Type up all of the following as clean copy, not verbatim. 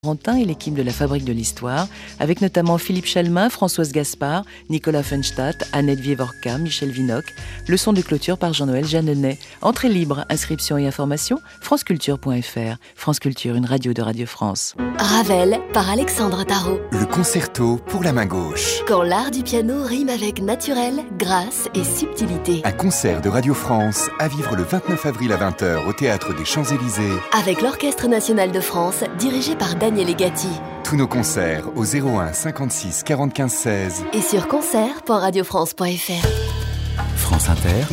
Corentin et l'équipe de la Fabrique de l'Histoire, avec notamment Philippe Chalmin, Françoise Gaspard, Nicolas Fenstadt, Annette Vievorka, Michel Vinocq. Leçon de clôture par Jean-Noël Jeanneney. Entrée libre, inscription et information, franceculture.fr. France Culture, une radio de Radio France. Ravel par Alexandre Tarot. Le concerto pour la main gauche. Quand l'art du piano rime avec naturel, grâce et subtilité. Un concert de Radio France à vivre le 29 avril à 20h au Théâtre des Champs-Élysées. Avec l'Orchestre National de France, dirigé par Daniel Legati. Tous nos concerts au 01 56 45 16. Et sur concert.radiofrance.fr. France Inter.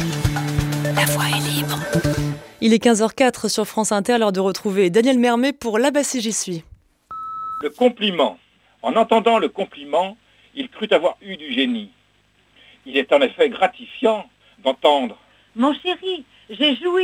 La voix est libre. Il est 15h04 sur France Inter, l'heure de retrouver Daniel Mermet pour Là-bas si j'y suis. Le compliment. En entendant le compliment, il crut avoir eu du génie. Il est en effet gratifiant d'entendre « Mon chéri, j'ai joui ».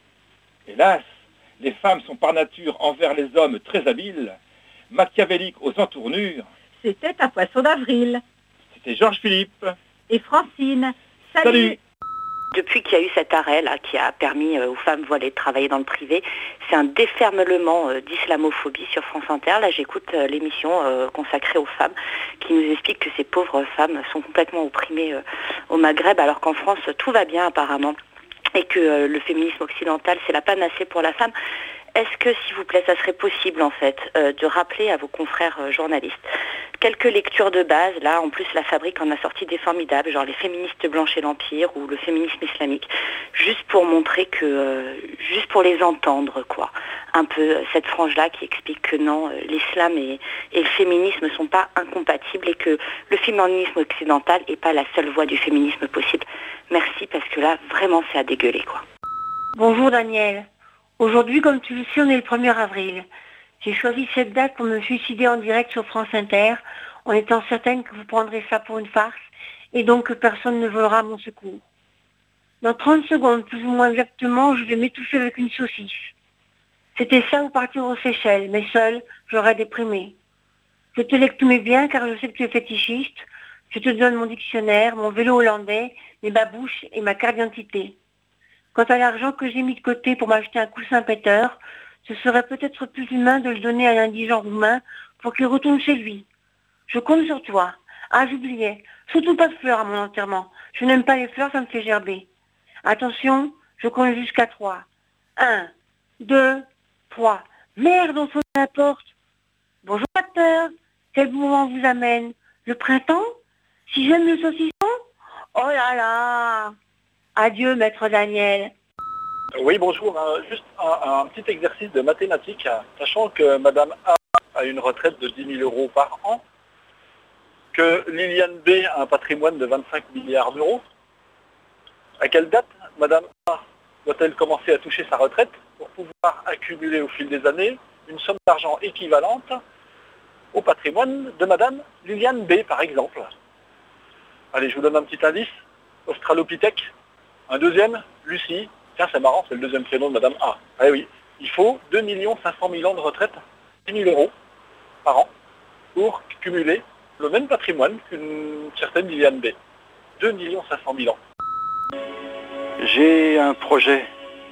Hélas, les femmes sont par nature envers les hommes très habiles, machiavéliques aux entournures. C'était un poisson d'avril. C'était Georges Philippe. Et Francine. Salut. Depuis qu'il y a eu cet arrêt là, qui a permis aux femmes voilées de travailler dans le privé, c'est un défermement d'islamophobie sur France Inter. Là, j'écoute l'émission consacrée aux femmes qui nous explique que ces pauvres femmes sont complètement opprimées au Maghreb, alors qu'en France, tout va bien apparemment, et que le féminisme occidental, c'est la panacée pour la femme. Est-ce que, s'il vous plaît, ça serait possible, en fait, de rappeler à vos confrères journalistes quelques lectures de base? Là, en plus, la Fabrique en a sorti des formidables, genre les féministes blanches et l'Empire ou le féminisme islamique, juste pour montrer que, juste pour les entendre, quoi. Un peu cette frange-là qui explique que non, l'islam et le féminisme ne sont pas incompatibles et que le féminisme occidental n'est pas la seule voie du féminisme possible. Merci, parce que là, vraiment, c'est à dégueuler, quoi. Bonjour Daniel. Aujourd'hui, comme tu le sais, on est le 1er avril. J'ai choisi cette date pour me suicider en direct sur France Inter, en étant certaine que vous prendrez ça pour une farce, et donc que personne ne volera à mon secours. Dans 30 secondes, plus ou moins exactement, je vais m'étouffer avec une saucisse. C'était ça ou partir aux Seychelles, mais seul, j'aurais déprimé. Je te lègue tous mes biens car je sais que tu es fétichiste. Je te donne mon dictionnaire, mon vélo hollandais, mes babouches et ma carte d'identité. Quant à l'argent que j'ai mis de côté pour m'acheter un coussin péteur, ce serait peut-être plus humain de le donner à un indigent roumain pour qu'il retourne chez lui. Je compte sur toi. Ah, j'oubliais. Surtout pas de fleurs à mon enterrement. Je n'aime pas les fleurs, ça me fait gerber. Attention, je compte jusqu'à 3. 1, 2, 3. Merde, on sonne à la porte. Bonjour, acteur. Quel moment vous amène? Le printemps? Si j'aime le saucisson? Oh là là! Adieu, maître Daniel. Oui, bonjour. Juste un petit exercice de mathématiques. Sachant que Madame A a une retraite de 10 000 euros par an, que Liliane B a un patrimoine de 25 milliards d'euros, à quelle date Madame A doit-elle commencer à toucher sa retraite pour pouvoir accumuler au fil des années une somme d'argent équivalente au patrimoine de Madame Liliane B, par exemple? Allez, je vous donne un petit indice. Australopithèque. Un deuxième, Lucie. Tiens, c'est marrant, c'est le deuxième prénom de Madame A. Ah oui, il faut 2 500 000 ans de retraite, 10 000 euros par an, pour cumuler le même patrimoine qu'une certaine Liliane B. 2 500 000 ans. J'ai un projet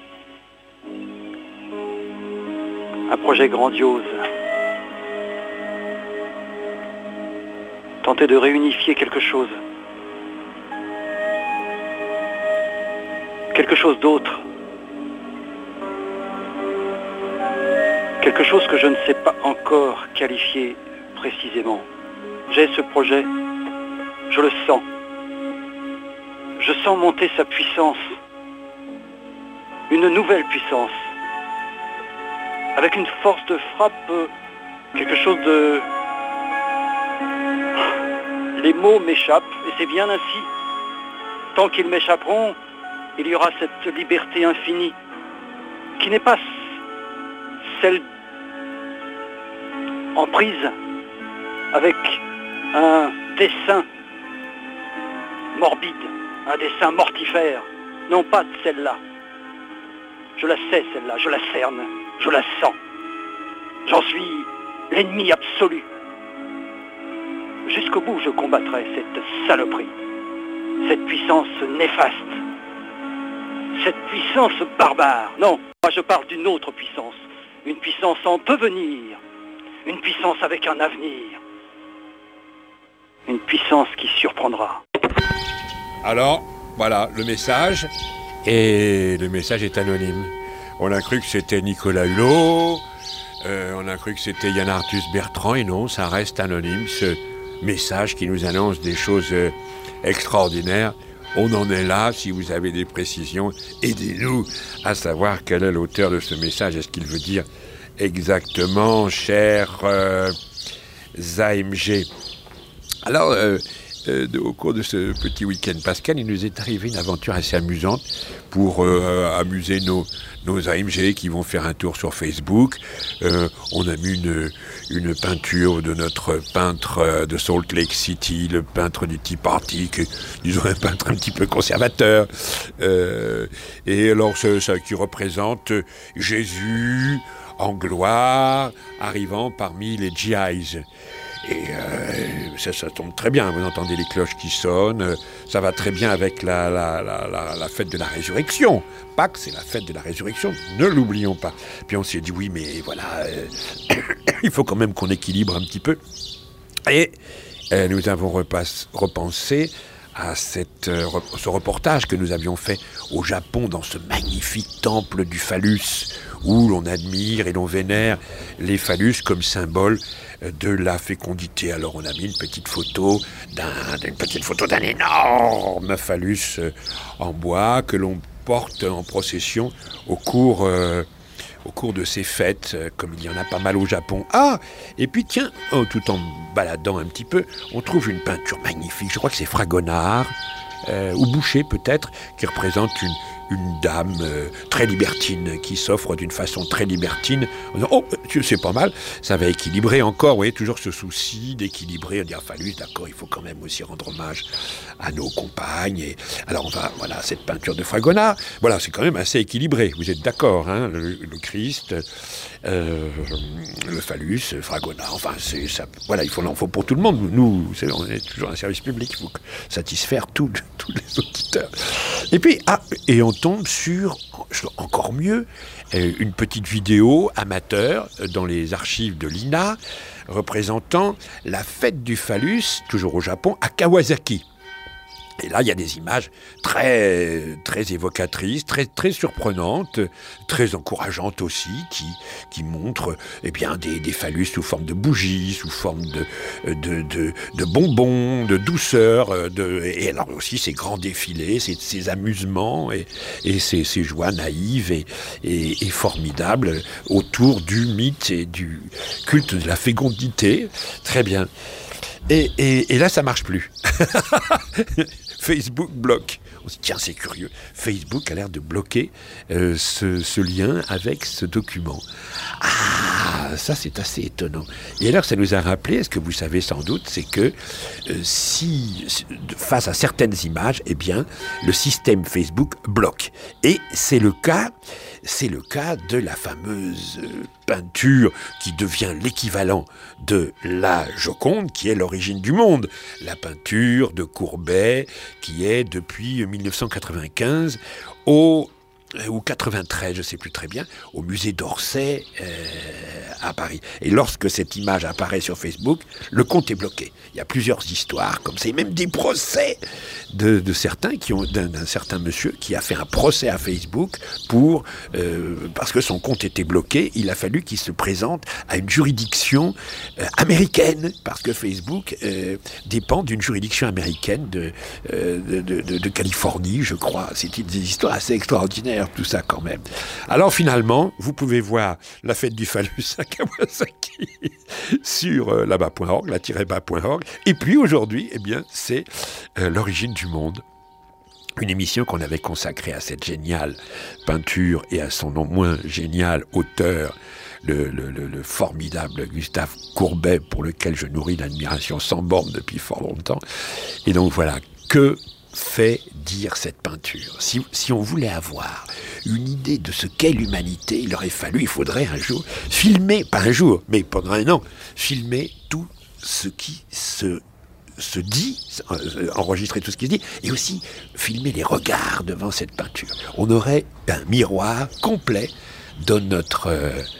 grandiose. Tenter de réunifier quelque chose d'autre, quelque chose que je ne sais pas encore qualifier précisément. J'ai ce projet, je le sens. Je sens monter sa puissance, une nouvelle puissance, avec une force de frappe, quelque chose de... Les mots m'échappent, et c'est bien ainsi. Tant qu'ils m'échapperont, il y aura cette liberté infinie, qui n'est pas celle en prise avec un dessein morbide, un dessein mortifère. Non, pas de celle-là. Je la sais, celle-là, je la cerne, je la sens. J'en suis l'ennemi absolu. Jusqu'au bout, je combattrai cette saloperie, cette puissance néfaste, cette puissance barbare. Non, moi je parle d'une autre puissance, une puissance en devenir, une puissance avec un avenir. Une puissance qui surprendra. Alors, voilà le message. Et le message est anonyme. On a cru que c'était Nicolas Hulot, on a cru que c'était Yann Arthus Bertrand, et non, ça reste anonyme, ce message qui nous annonce des choses extraordinaires. On en est là, si vous avez des précisions, aidez-nous à savoir quel est l'auteur de ce message. Est-ce qu'il veut dire exactement, cher ZAMG? Alors, au cours de ce petit week-end pascal, il nous est arrivé une aventure assez amusante pour amuser nos AMG qui vont faire un tour sur Facebook. On a mis une peinture de notre peintre de Salt Lake City, le peintre du Tea Party, disons un peintre un petit peu conservateur. Et alors, ça qui représente Jésus en gloire, arrivant parmi les GIs. Et ça tombe très bien, vous entendez les cloches qui sonnent, ça va très bien avec la fête de la résurrection. Pâques, c'est la fête de la résurrection, ne l'oublions pas. Puis on s'est dit, oui, mais voilà, il faut quand même qu'on équilibre un petit peu. Et nous avons repensé à ce reportage que nous avions fait au Japon, dans ce magnifique temple du phallus, où l'on admire et l'on vénère les phallus comme symbole de la fécondité. Alors on a mis une petite photo d'un énorme phallus en bois que l'on porte en procession au cours de ces fêtes, comme il y en a pas mal au Japon. Ah, et puis tiens, tout en baladant un petit peu, on trouve une peinture magnifique, je crois que c'est Fragonard, ou Boucher peut-être, qui représente une dame très libertine, qui s'offre d'une façon très libertine, en disant, oh, c'est pas mal, ça va équilibrer encore, vous voyez, toujours ce souci d'équilibrer, on dit, phallus, d'accord, il faut quand même aussi rendre hommage à nos compagnes, et alors voilà, cette peinture de Fragonard, voilà, c'est quand même assez équilibré, vous êtes d'accord, hein, le Christ, le phallus, Fragonard, enfin, ça, voilà, il en faut pour tout le monde, nous, vous savez, on est toujours un service public, il faut satisfaire tous les auditeurs. Et puis, et on tombe sur, encore mieux, une petite vidéo amateur dans les archives de l'INA représentant la fête du phallus, toujours au Japon, à Kawasaki. Et là, il y a des images très, très évocatrices, très, très surprenantes, très encourageantes aussi, qui montrent bien, des phallus sous forme de bougies, sous forme de bonbons, de douceur, et alors aussi ces grands défilés, ces amusements et ces joies naïves et formidables autour du mythe et du culte de la fécondité. Très bien. Et là, ça marche plus. Facebook bloque. On se dit, tiens, c'est curieux. Facebook a l'air de bloquer ce lien avec ce document. Ah, ça, c'est assez étonnant. Et alors, ça nous a rappelé, ce que vous savez sans doute, c'est que face à certaines images, eh bien, le système Facebook bloque. Et c'est le cas de la fameuse peinture qui devient l'équivalent de la Joconde, qui est l'origine du monde. La peinture de Courbet, qui est depuis 1995 ou 93, je ne sais plus très bien, au musée d'Orsay à Paris. Et lorsque cette image apparaît sur Facebook, le compte est bloqué. Il y a plusieurs histoires comme ça, et même des procès de certains d'un certain monsieur qui a fait un procès à Facebook parce que son compte était bloqué. Il a fallu qu'il se présente à une juridiction américaine, parce que Facebook dépend d'une juridiction américaine de Californie, je crois. C'était des histoires assez extraordinaires, tout ça quand même. Alors finalement, vous pouvez voir la fête du phallus à Kawasaki sur la-bas.org, la-bas.org. Et puis aujourd'hui, eh bien, c'est l'origine du monde. Une émission qu'on avait consacrée à cette géniale peinture et à son non moins génial auteur, le formidable Gustave Courbet, pour lequel je nourris l'admiration sans borne depuis fort longtemps. Et donc voilà, que fait dire cette peinture? Si on voulait avoir une idée de ce qu'est l'humanité, il faudrait un jour filmer, pas un jour, mais pendant un an, filmer tout ce qui se dit, enregistrer tout ce qui se dit, et aussi filmer les regards devant cette peinture. On aurait un miroir complet de notre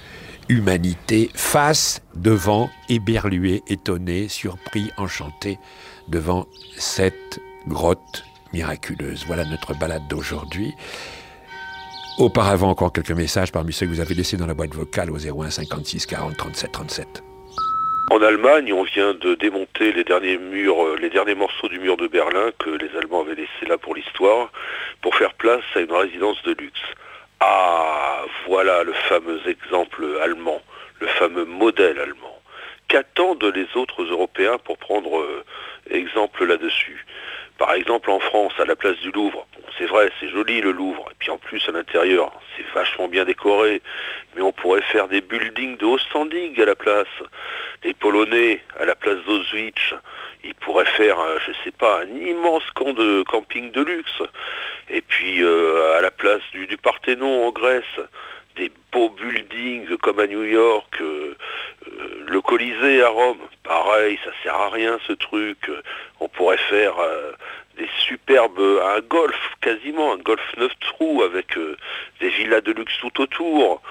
humanité face, devant, éberlué, étonné, surpris, enchanté devant cette grotte miraculeuse. Voilà notre balade d'aujourd'hui. Auparavant, encore quelques messages parmi ceux que vous avez laissés dans la boîte vocale au 01 56 40 37 37. En Allemagne, on vient de démonter les derniers morceaux du mur de Berlin que les Allemands avaient laissés là pour l'histoire, pour faire place à une résidence de luxe. Ah, voilà le fameux exemple allemand, le fameux modèle allemand. Qu'attendent les autres Européens pour prendre exemple là-dessus ? Par exemple, en France, à la place du Louvre, bon, c'est vrai, c'est joli le Louvre, et puis en plus à l'intérieur, c'est vachement bien décoré, mais on pourrait faire des buildings de haut standing à la place. Les Polonais, à la place d'Auschwitz, ils pourraient faire, je sais pas, un immense camp de camping de luxe. Et puis à la place du Parthénon en Grèce, des beaux buildings comme à New York, le Colisée à Rome, pareil, ça sert à rien ce truc. On pourrait faire des superbes, un golf, quasiment, un golf 9 trous avec des villas de luxe tout autour.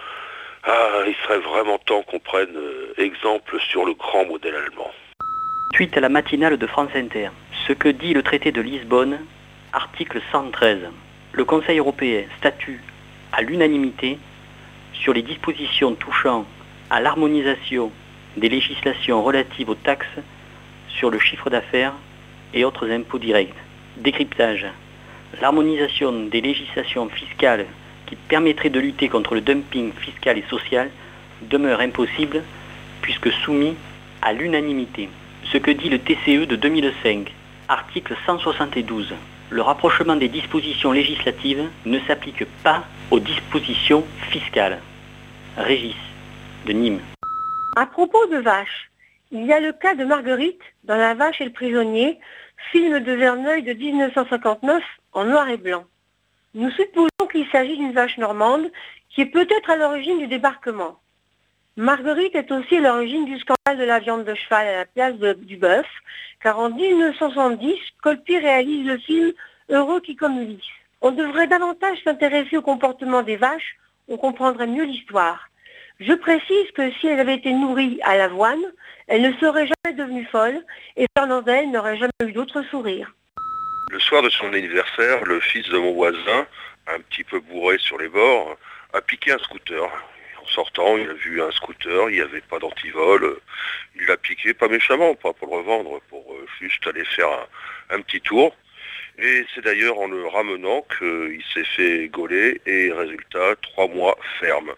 Ah, il serait vraiment temps qu'on prenne exemple sur le grand modèle allemand. Suite à la matinale de France Inter, ce que dit le traité de Lisbonne, article 113. Le Conseil européen statue à l'unanimité sur les dispositions touchant à l'harmonisation des législations relatives aux taxes sur le chiffre d'affaires et autres impôts directs. Décryptage. L'harmonisation des législations fiscales qui permettrait de lutter contre le dumping fiscal et social demeure impossible puisque soumis à l'unanimité. Ce que dit le TCE de 2005, article 172. Le rapprochement des dispositions législatives ne s'applique pas aux dispositions fiscales. Régis, de Nîmes. À propos de vaches, il y a le cas de Marguerite dans La Vache et le prisonnier, film de Verneuil de 1959 en noir et blanc. Nous supposons qu'il s'agit d'une vache normande qui est peut-être à l'origine du débarquement. Marguerite est aussi à l'origine du scandale de la viande de cheval à la place du bœuf, car en 1970, Colpi réalise le film Heureux qui comme Ulysse. On devrait davantage s'intéresser au comportement des vaches, on comprendrait mieux l'histoire. Je précise que si elle avait été nourrie à l'avoine, elle ne serait jamais devenue folle et Fernandel n'aurait jamais eu d'autre sourire. Le soir de son anniversaire, le fils de mon voisin, un petit peu bourré sur les bords, a piqué un scooter. En sortant, il a vu un scooter, il n'y avait pas d'antivol. Il l'a piqué, pas méchamment, pas pour le revendre, pour juste aller faire un petit tour. Et c'est d'ailleurs en le ramenant qu'il s'est fait gauler et résultat, 3 mois ferme.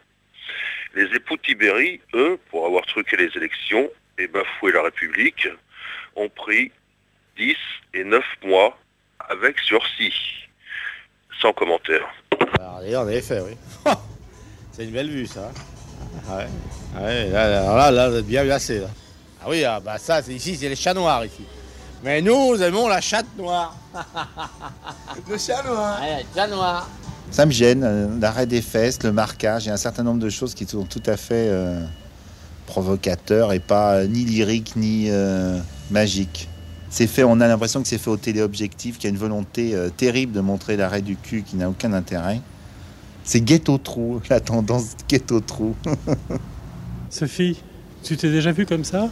Les époux Tibéri, eux, pour avoir truqué les élections et bafoué la République, ont pris 10 et 9 mois avec sursis. Sans commentaire. Alors, d'ailleurs, en effet, oui. C'est une belle vue, ça. Ouais. Ouais, là, vous êtes bien placé, là. Ah oui, bah ça, ici, c'est les chats noirs, ici. Mais nous aimons la chatte noire. Le chat noir. Ouais, le chat noir. Ça me gêne, l'arrêt des fesses, le marquage, il y a un certain nombre de choses qui sont tout à fait provocateurs et pas ni lyriques ni magiques. C'est fait, on a l'impression que c'est fait au téléobjectif, qu'il y a une volonté terrible de montrer l'arrêt du cul qui n'a aucun intérêt. C'est ghetto-trou, la tendance ghetto-trou. Sophie, tu t'es déjà vue comme ça ?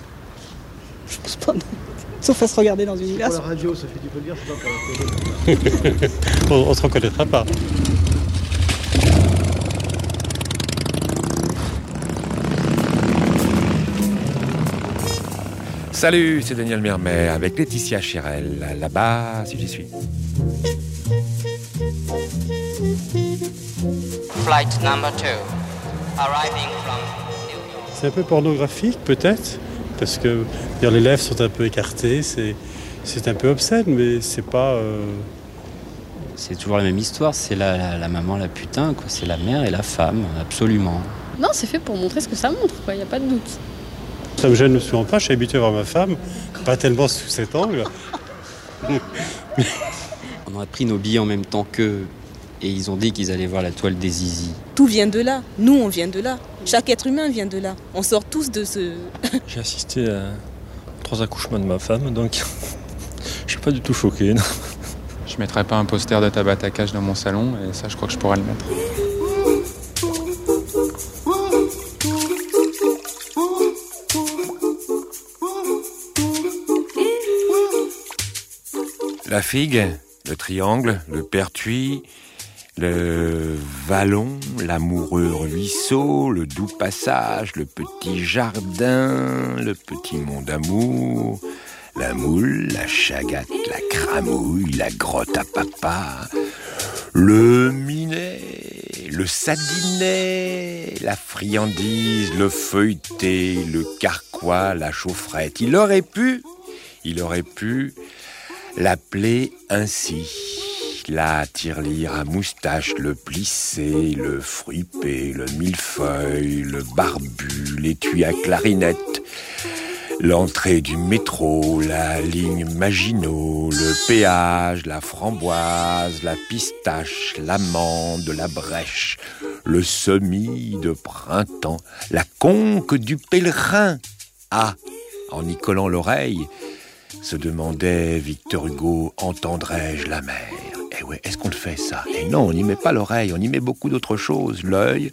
Je pense pas, non. Sauf à se regarder dans une glace. Pour la radio, Sophie, tu peux le dire, c'est pas pour la télé. On se reconnaîtra pas. Salut, c'est Daniel Mermet avec Laetitia Chirel, là-bas, si j'y suis. Flight number 2, arriving from New York. C'est un peu pornographique, peut-être, parce que les lèvres sont un peu écartées, c'est un peu obscène, mais c'est pas... C'est toujours la même histoire, c'est la maman, la putain, quoi. C'est la mère et la femme, absolument. Non, c'est fait pour montrer ce que ça montre, quoi. Y a pas de doute. Ça me gêne souvent pas, je suis habitué à voir ma femme, pas tellement sous cet angle. On a pris nos billets en même temps qu'eux, et ils ont dit qu'ils allaient voir la toile des zizi. Tout vient de là, nous on vient de là, chaque être humain vient de là, on sort tous de ce... J'ai assisté à 3 accouchements de ma femme, donc je suis pas du tout choqué. Non. Je mettrais pas un poster de Tabata Cash dans mon salon, et ça je crois que je pourrais le mettre. La figue, le triangle, le pertuis, le vallon, l'amoureux ruisseau, le doux passage, le petit jardin, le petit mont d'amour, la moule, la chagate, la cramouille, la grotte à papa, le minet, le sadinet, la friandise, le feuilleté, le carquois, la chaufferette. Il aurait pu l'appeler ainsi. La tirelire à moustache, le plissé, le fruipé, le millefeuille, le barbu, l'étui à clarinette, l'entrée du métro, la ligne Maginot, le péage, la framboise, la pistache, l'amande, la brèche, le semis de printemps, la conque du pèlerin. Ah, en y collant l'oreille, se demandait Victor Hugo, entendrais-je la mer? Eh ouais, est-ce qu'on le fait ça? Et non, on n'y met pas l'oreille, on y met beaucoup d'autres choses, l'œil,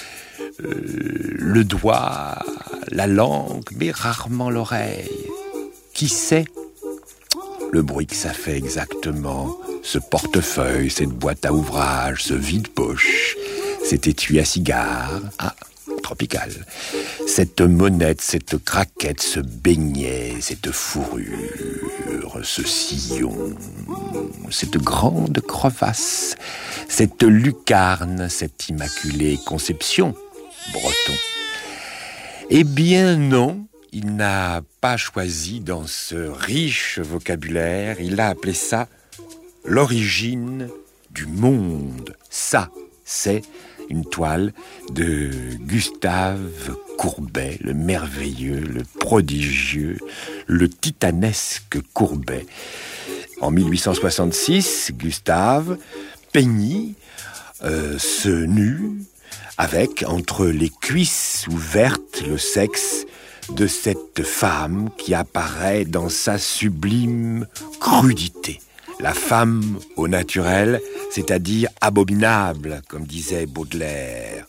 le doigt, la langue, mais rarement l'oreille. Qui sait le bruit que ça fait exactement, ce portefeuille, cette boîte à ouvrage, ce vide-poche, cet étui à cigare, tropical, cette monette, cette craquette, ce beignet, cette fourrure, ce sillon, cette grande crevasse, cette lucarne, cette immaculée conception, breton. Eh bien non, il n'a pas choisi dans ce riche vocabulaire, il a appelé ça l'origine du monde. Ça, c'est une toile de Gustave Courbet, le merveilleux, le prodigieux, le titanesque Courbet. En 1866, Gustave peignit ce nu avec, entre les cuisses ouvertes, le sexe de cette femme qui apparaît dans sa sublime crudité. La femme au naturel, c'est-à-dire abominable, comme disait Baudelaire.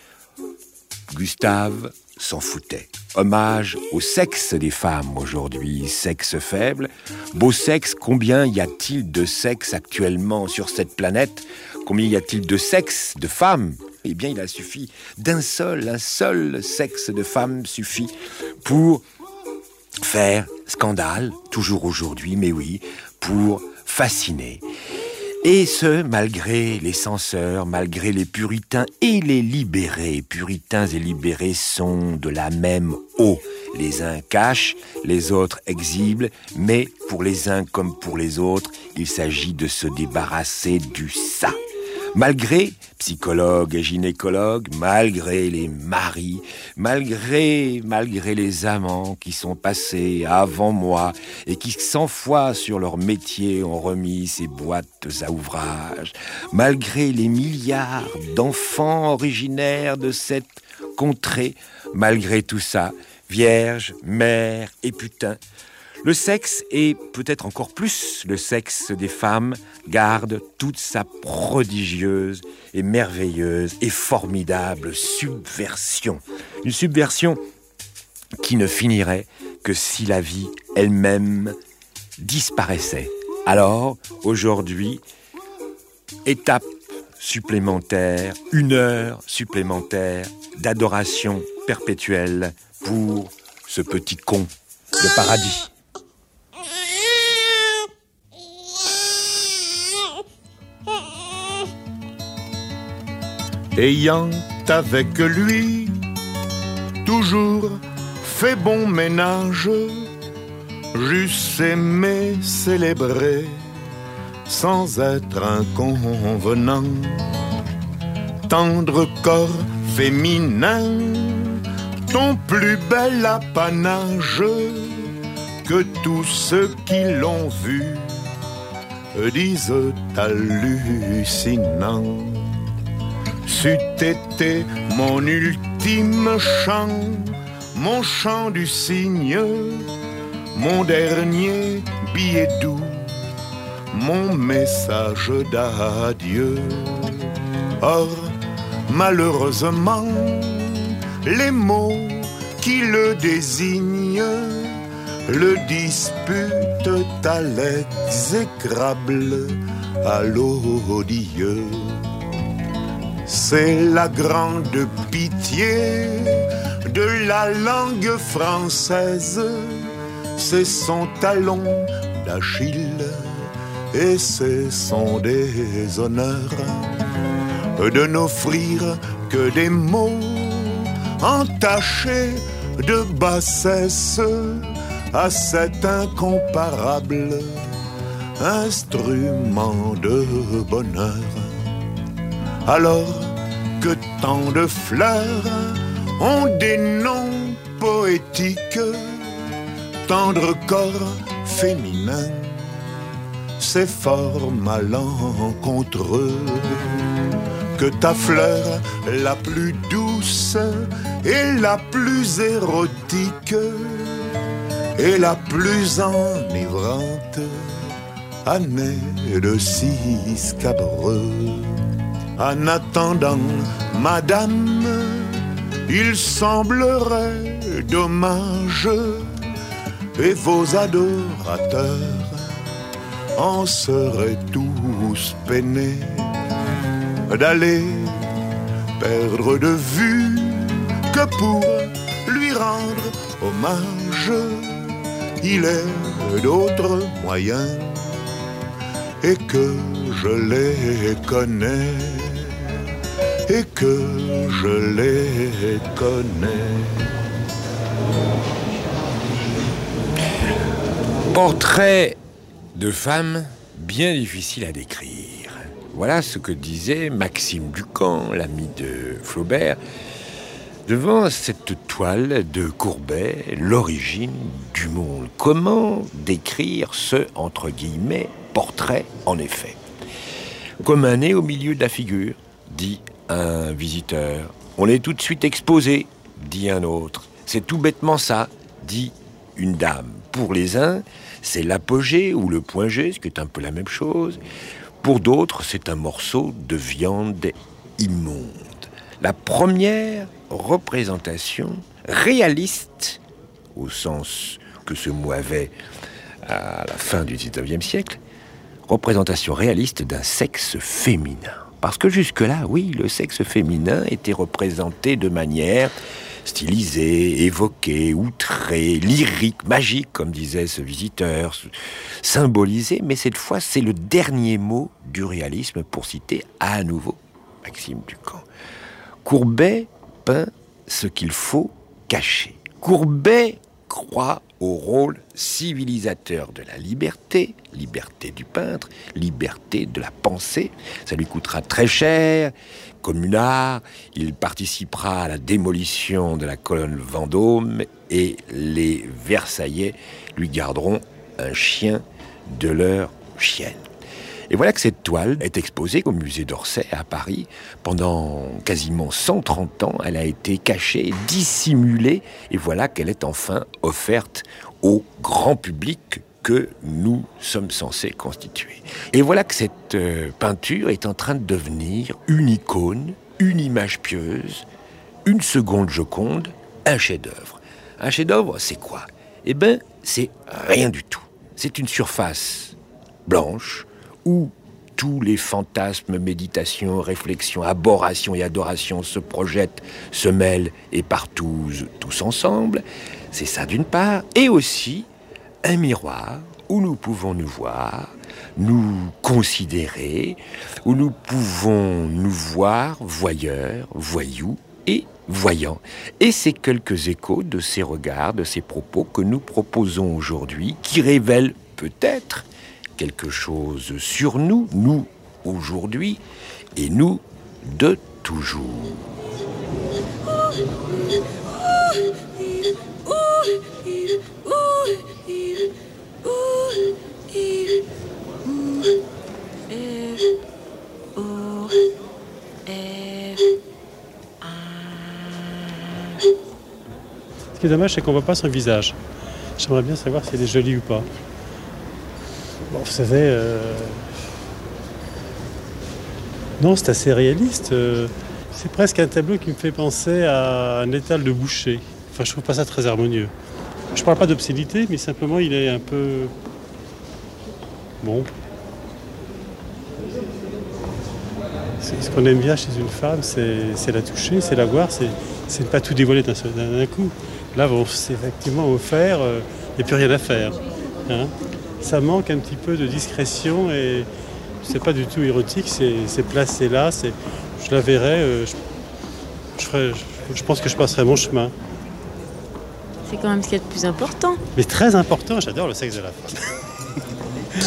Gustave s'en foutait. Hommage au sexe des femmes aujourd'hui, sexe faible. Beau sexe, combien y a-t-il de sexe actuellement sur cette planète? Combien y a-t-il de sexe de femmes? Eh bien, il a suffi un seul sexe de femme suffit pour faire scandale, toujours aujourd'hui, mais oui, pour fasciné. Et ce, malgré les censeurs, malgré les puritains et les libérés. Puritains et libérés sont de la même eau. Les uns cachent, les autres exhibent, mais pour les uns comme pour les autres, il s'agit de se débarrasser du ça. Malgré psychologues et gynécologues, malgré les maris, malgré les amants qui sont passés avant moi et qui 100 fois sur leur métier ont remis ces boîtes à ouvrage, malgré les milliards d'enfants originaires de cette contrée, malgré tout ça, vierge, mère et putain, le sexe, et peut-être encore plus le sexe des femmes, garde toute sa prodigieuse et merveilleuse et formidable subversion. Une subversion qui ne finirait que si la vie elle-même disparaissait. Alors, aujourd'hui, étape supplémentaire, 1 heure supplémentaire d'adoration perpétuelle pour ce petit con de paradis. Ayant avec lui toujours fait bon ménage, j'eusse aimé célébrer sans être inconvenant, tendre corps féminin, ton plus bel apanage, que tous ceux qui l'ont vu disent hallucinant. C'eût été mon ultime chant, mon chant du cygne, mon dernier billet doux, mon message d'adieu. Or, malheureusement, les mots qui le désignent le disputent à l'exécrable, à l'odieux. C'est la grande pitié de la langue française, c'est son talon d'Achille et c'est son déshonneur de n'offrir que des mots entachés de bassesse à cet incomparable instrument de bonheur. Alors que tant de fleurs ont des noms poétiques, tendre corps féminin, c'est fort malencontreux que ta fleur la plus douce et la plus érotique et la plus enivrante année de si scabreux. En attendant, madame, il semblerait dommage, et vos adorateurs en seraient tous peinés, d'aller perdre de vue que pour lui rendre hommage, il est d'autres moyens et que je les connais, et que je les connais. Portrait de femme bien difficile à décrire. Voilà ce que disait Maxime Ducamp, l'ami de Flaubert, devant cette toile de Courbet, l'origine du monde. Comment décrire ce, entre guillemets, portrait, en effet? Comme un nez au milieu de la figure, dit un visiteur. On est tout de suite exposé, dit un autre. C'est tout bêtement ça, dit une dame. Pour les uns, c'est l'apogée ou le point G, ce qui est un peu la même chose. Pour d'autres, c'est un morceau de viande immonde. La première représentation réaliste, au sens que ce mot avait à la fin du XIXe siècle, représentation réaliste d'un sexe féminin. Parce que jusque-là, oui, le sexe féminin était représenté de manière stylisée, évoquée, outrée, lyrique, magique, comme disait ce visiteur, symbolisé, mais cette fois, c'est le dernier mot du réalisme, pour citer à nouveau Maxime Ducamp. Courbet peint ce qu'il faut cacher. Courbet croit au rôle civilisateur de la liberté, liberté du peintre, liberté de la pensée. Ça lui coûtera très cher. Communard, il participera à la démolition de la colonne Vendôme et les Versaillais lui garderont un chien de leur chienne. Et voilà que cette toile est exposée au musée d'Orsay à Paris. Pendant quasiment 130 ans, elle a été cachée, dissimulée, et voilà qu'elle est enfin offerte au grand public que nous sommes censés constituer. Et voilà que cette peinture est en train de devenir une icône, une image pieuse, une seconde Joconde, un chef-d'œuvre. Un chef-d'œuvre, c'est quoi? Eh bien, c'est rien du tout. C'est une surface blanche, où tous les fantasmes, méditations, réflexions, aberrations et adorations se projettent, se mêlent et partent tous ensemble. C'est ça d'une part. Et aussi un miroir où nous pouvons nous voir, nous considérer, où nous pouvons nous voir voyeurs, voyous et voyants. Et c'est quelques échos de ces regards, de ces propos que nous proposons aujourd'hui, qui révèlent peut-être quelque chose sur nous, nous aujourd'hui, et nous de toujours. Ce qui est dommage, c'est qu'on ne voit pas son visage. J'aimerais bien savoir si elle est jolie ou pas. Bon, vous savez, non, c'est assez réaliste. C'est presque un tableau qui me fait penser à un étal de Boucher. Enfin, je trouve pas ça très harmonieux. Je parle pas d'obscénité, mais simplement il est un peu... Bon. Ce qu'on aime bien chez une femme, c'est la toucher, c'est la voir, c'est ne pas tout dévoiler d'un coup. Là, c'est effectivement offert, il n'y a plus rien à faire. Hein. Ça manque un petit peu de discrétion et c'est pas du tout érotique, c'est placé là, je la verrai, je pense que je passerai mon chemin. C'est quand même ce qu'il y a de plus important. Mais très important, j'adore le sexe de la femme.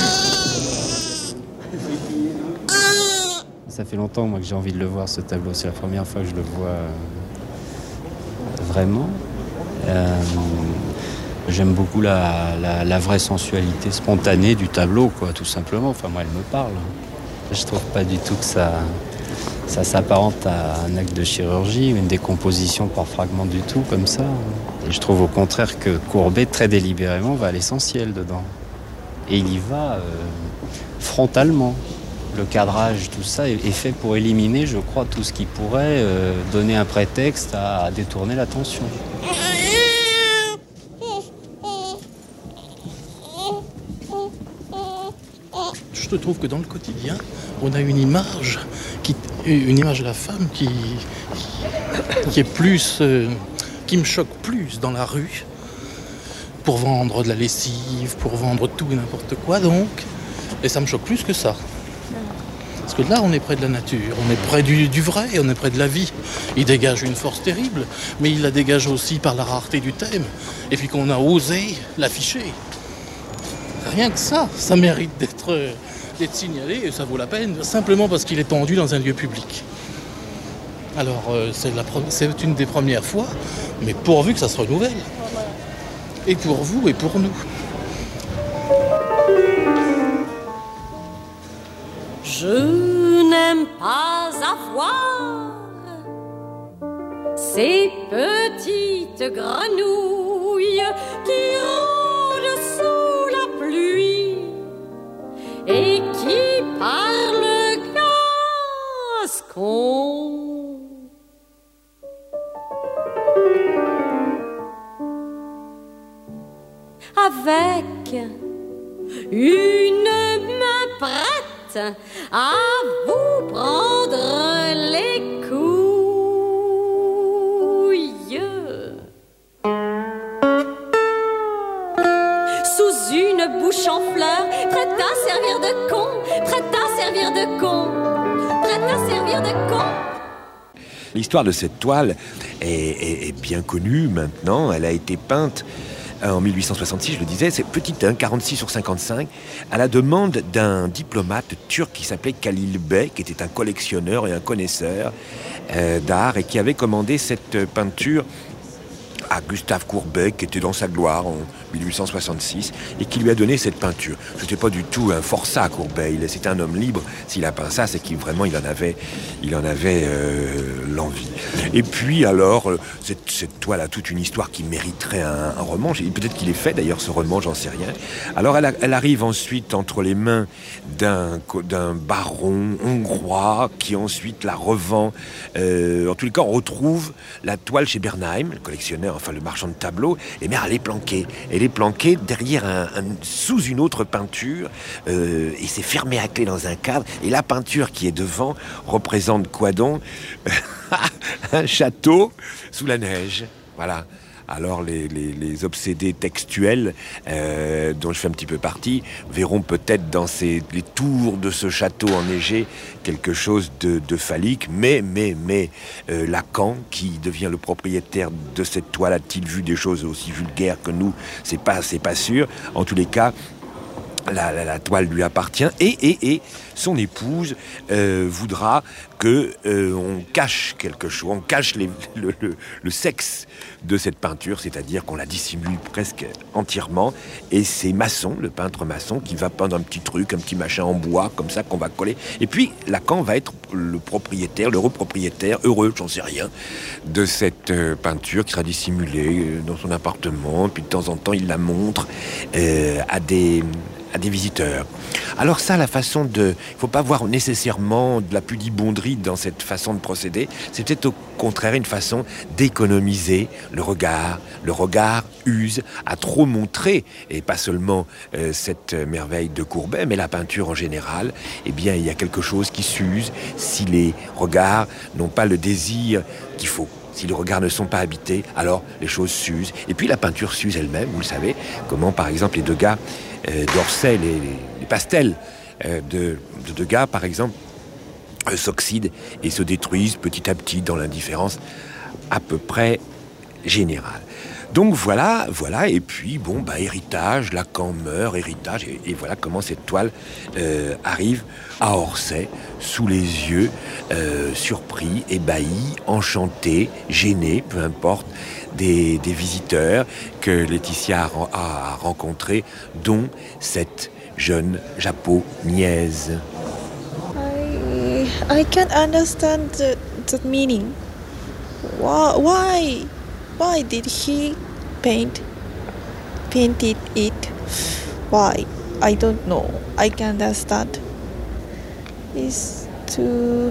Ça fait longtemps moi que j'ai envie de le voir, ce tableau. C'est la première fois que je le vois vraiment. J'aime beaucoup la vraie sensualité spontanée du tableau, quoi, tout simplement. Enfin, moi, elle me parle. Je trouve pas du tout que ça s'apparente à un acte de chirurgie, une décomposition par fragments du tout, comme ça. Et je trouve au contraire que Courbet, très délibérément, va à l'essentiel dedans. Et il y va frontalement. Le cadrage, tout ça, est fait pour éliminer, je crois, tout ce qui pourrait donner un prétexte à détourner l'attention. Je trouve que dans le quotidien, on a une image de la femme qui est plus, qui me choque plus dans la rue, pour vendre de la lessive, pour vendre tout et n'importe quoi donc, et ça me choque plus que ça. Parce que là, on est près de la nature, on est près du vrai, on est près de la vie. Il dégage une force terrible, mais il la dégage aussi par la rareté du thème, et puis qu'on a osé l'afficher. Rien que ça mérite d'être signalé, et ça vaut la peine, simplement parce qu'il est pendu dans un lieu public. Alors, c'est une des premières fois, mais pourvu que ça se renouvelle. Et pour vous, et pour nous. Je n'aime pas avoir ces petites grenouilles qui rôdent sous la pluie et qui parlent gascon. Avec une main prête à vous prendre les couilles. Sous une bouche en fleurs, prête à servir de con, prête à servir de con, prête à servir de con. L'histoire de cette toile est bien connue maintenant. Elle a été peinte en 1866, je le disais, c'est petite, 46 sur 55, à la demande d'un diplomate turc qui s'appelait Khalil Bey, qui était un collectionneur et un connaisseur d'art, et qui avait commandé cette peinture à Gustave Courbet, qui était dans sa gloire en 1866, et qui lui a donné cette peinture. Ce n'était pas du tout un forçat, Courbet. C'était un homme libre. S'il a peint ça, c'est qu'il vraiment il en avait l'envie. Et puis alors, cette toile a toute une histoire qui mériterait un roman. Peut-être qu'il est fait d'ailleurs ce roman, j'en sais rien. Alors elle arrive ensuite entre les mains d'un baron hongrois qui ensuite la revend. En tous les cas, on retrouve la toile chez Bernheim, le collectionneur, enfin le marchand de tableaux. Et bien elle est planquée. Elle est planquée derrière sous une autre peinture et c'est fermé à clé dans un cadre. Et la peinture qui est devant représente quoi donc? Un château sous la neige. Voilà. Alors les obsédés textuels, dont je fais un petit peu partie, verront peut-être dans les tours de ce château enneigé quelque chose de phallique, mais Lacan, qui devient le propriétaire de cette toile, a-t-il vu des choses aussi vulgaires que nous? C'est pas sûr. En tous les cas, la toile lui appartient et son épouse voudra que on cache quelque chose, on cache le sexe de cette peinture, c'est-à-dire qu'on la dissimule presque entièrement. Et c'est Masson, le peintre Masson, qui va peindre un petit truc, un petit machin en bois, comme ça qu'on va coller. Et puis Lacan va être le repropriétaire, heureux, j'en sais rien, de cette peinture qui sera dissimulée dans son appartement. Puis de temps en temps, il la montre à des visiteurs. Alors ça, la façon il faut pas voir nécessairement de la pudibonderie dans cette façon de procéder. C'est peut-être au contraire une façon d'économiser le regard use à trop montrer, et pas seulement cette merveille de Courbet, mais la peinture en général, eh bien, il y a quelque chose qui s'use si les regards n'ont pas le désir qu'il faut. Si les regards ne sont pas habités, alors les choses s'usent. Et puis la peinture s'use elle-même, vous le savez, comment par exemple les Degas d'Orsay, les pastels de Degas par exemple, s'oxydent et se détruisent petit à petit dans l'indifférence à peu près générale. Donc voilà, et puis héritage, Lacan meurt, héritage, et voilà comment cette toile arrive à Orsay, sous les yeux, surpris, ébahis, enchantés, gênés, peu importe, des visiteurs que Laetitia a rencontrés, dont cette jeune japonaise. I can't understand the meaning. Why did he painted it? Why? I don't know. I can't understand. It's too...